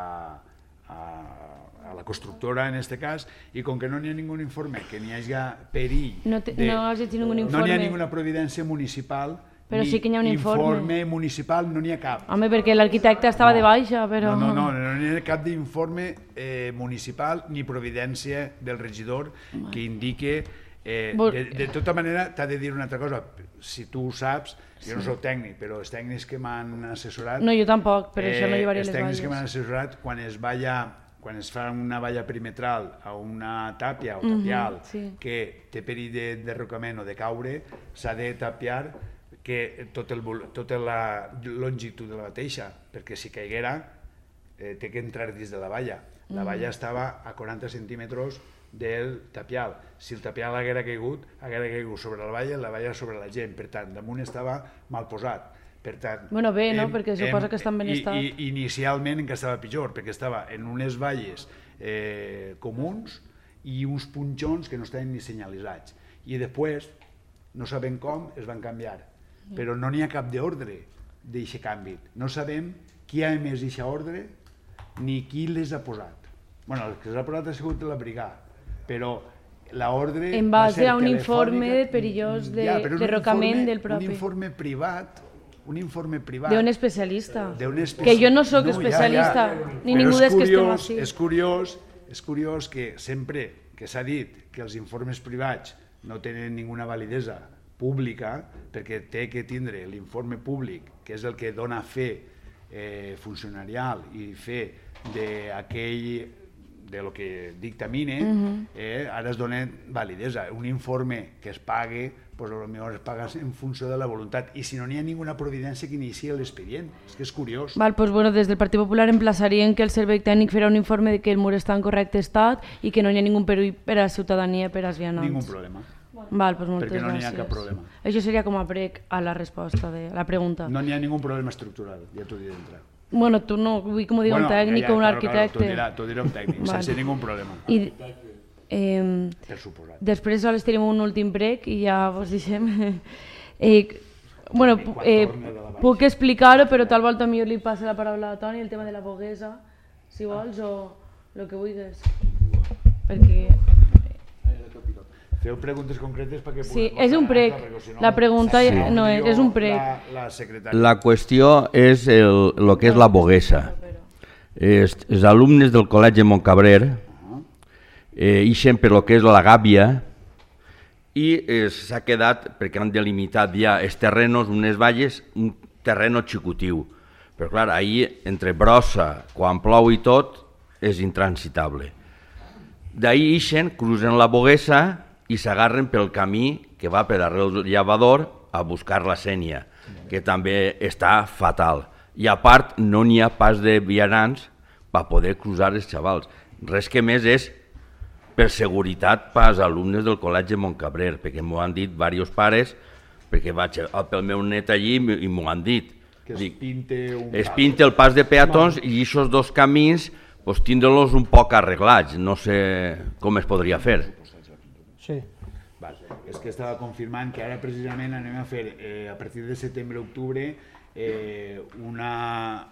a a la constructora en este cas, i com que no n'hi ha ningú informe, que n'hi hagi perill... No, te, de, no has dit ningú informe. No n'hi ha ninguna providència municipal, però ni sí que hi ha un informe. informe municipal, no n'hi ha cap. Home, perquè l'arquitecte estava no. de baixa, però... No, no, no, no n'hi ha cap d'informe eh, municipal ni providència del regidor que indique... Eh, de, de tota manera, t'ha de dir una altra cosa, si tu ho saps, jo no soc tècnic, però els tècnics que m'han assessorat... No, jo tampoc, per això no llevaré les valles. Els tècnics que m'han assessorat, quan es valla... quan es fa una valla perimetral a una tàpia o tapial uh-huh, sí. que té perill de derrocament o de caure, s'ha de tapiar que tota la longitud de la mateixa, perquè si caiguera té que entrar dins de la valla. La valla estava a quaranta centímetres del tapial. Si el tapial haguera caigut, haguera caigut sobre la valla i la valla sobre la gent. Per tant, damunt estava mal posat. Bueno, bé, no? Perquè suposa que està en ben estat. Inicialment encara estava pitjor, perquè estava en unes valles comuns i uns punxons que no estaven ni senyalitzats. I després, no sabem com, es van canviar. Però no n'hi ha cap d'ordre d'aquest canvi. No sabem qui ha emès aquesta ordre ni qui les ha posat. Bé, el que les ha posat ha sigut la brigada, però l'ordre... En base a un informe perillós de derrocament del propi. Un informe privat, un informe privat... D'un especialista. Que jo no sóc especialista, ni ningú dels que estem així. És curiós, és curiós que sempre que s'ha dit que els informes privats no tenen ninguna validesa pública, perquè té que tindre l'informe públic, que és el que dona fe funcionarial i fe d'aquell, de lo que dictamine, ara es dona validesa. Un informe que es pague, potser es paga en funció de la voluntat, i si no n'hi ha ninguna providència que inicia l'expedient. És que és curiós. Des del Partit Popular emplaçarien que el servei tècnic farà un informe de que el mur està en correcte estat i que no hi ha ningú perill per a la ciutadania, per als vianants. Ningú problema. Val, pues moltes perquè no n'hi ha gràcies. cap problema. Això seria com a prec a la resposta de la pregunta. No n'hi ha ningú problema estructural, ja t'ho diré d'entrar. Bueno, tu no, vull que m'ho digui un tècnic o un arquitecte. T'ho diré un tècnic, sense ningú problema. Per suposat. Després sols tenim un últim prec i ja vos deixem. Bueno, puc explicar-ho, però tal volta millor li passa la paraula a Toni, el tema de la pobresa, si vols, o el que vulguis. Perquè... Feu preguntes concretes perquè... Sí, és un prec. La pregunta no és, és un prec. La qüestió és el que és la boguesa. Els alumnes del Col·legi Montcabrer ixen per el que és la gàbia i s'ha quedat, perquè han delimitat ja els terrenos, unes valles, un terreno xicotiu. Però clar, ahir, entre brossa, quan plou i tot, és intransitable. D'ahir ixen, cruzen la boguesa i s'agarren pel camí que va per darrere del llavador a buscar la Sénia, que també està fatal. I a part no n'hi ha pas de vianants per poder cruzar els xavals. Res que més és per seguretat per als alumnes del Col·legi Montcabrer, perquè m'ho han dit diversos pares, perquè vaig pel meu net allí i m'ho han dit. Que es pinte un es pinte el pas de peatons i aquests dos camins tindre-los un poc arreglats. No sé com es podria fer. Sí. Val. És que estava confirmant que ara precisament anem a fer, eh, a partir de setembre-octubre, eh, una,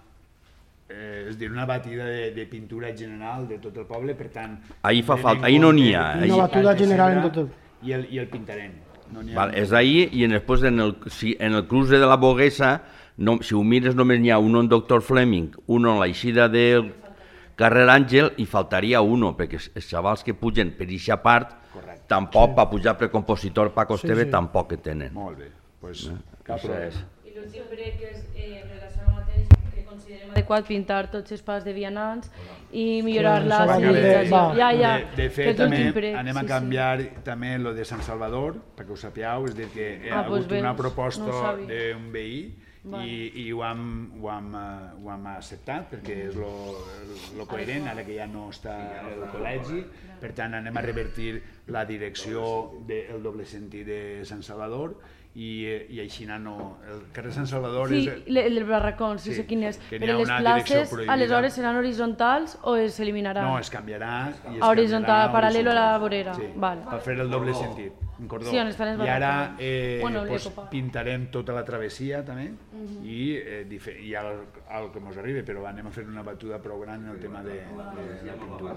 eh, és dir, una batida de, de pintura general de tot el poble, per tant... Ahir fa falta, ahir no n'hi ha. Una batida general en tot el... I el, i el pintarem. No Val, és ahir i després en el, si, en el cruce de la Boguesa, no, si ho mires només n'hi ha un en doctor Fleming, un en l'eixida del carrer Àngel i faltaria uno, perquè els xavals que pugen per aquesta part, correcte, tampoc sí, per pujar per compositor Paco Esteve, sí, sí, tampoc que tenen. Molt bé, doncs eh? cap problema. I l'últim prec és eh, en relació al mateix, que considerem adequat pintar tots els pas de vianants i millorar sí, la senyalització. Ja, ja, de, de fet, també prec, anem a canviar sí, sí. també lo de Sant Salvador, perquè ho sapigueu, és dir que hi ha ah, hagut pues una proposta no d'un veí, i, i ho hem, ho, hem, ho hem acceptat perquè és el coherent, ara que ja no està el col·legi, per tant anem a revertir la direcció del doble sentit de Sant Salvador i, i així no... El carrer Sant Salvador sí, és... Sí, el barracón, sí, sí sé quin és, però les places aleshores seran horitzontals o s'eliminaran? No, es canviarà i es horitzontal, paral·lelo a la vorera. Sí, vale, per fer el doble sentit. Sí, on estan els I ara barracons. eh, Bueno, pues, pintarem tota la travessia també uh-huh, i eh, hi ha el, el que ens arriba, però anem a fer una batuda prou gran en el tema de, de la pintura.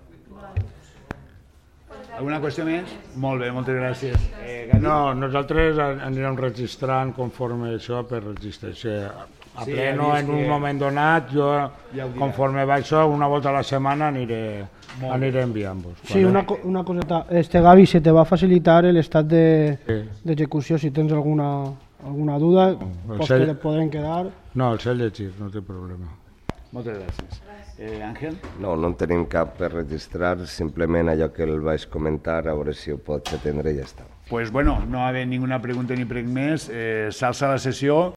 Alguna qüestió més? Molt bé, moltes gràcies. Eh, no, nosaltres anirem registrant conforme això per registració. A Sí, pleno, ja en vist un que- moment donat, jo, Ja ho dirà. conforme va això, una volta a la setmana aniré, Molt aniré enviant-vos. Sí, una, co- una coseta. Este, Gavi, se te va a facilitar el estat de- Sí. d'execució. Si tens alguna, alguna duda, el pues sell- que podrem quedar. No, el sé llegir, no té problema. Moltes gràcies. Eh, Àngel? No, no en tenim cap per registrar, simplement allò que el vaig comentar, a veure si ho pots atendre i ja està. Pues bueno, no hi ha ninguna pregunta ni prec més, eh, s'alça la sessió.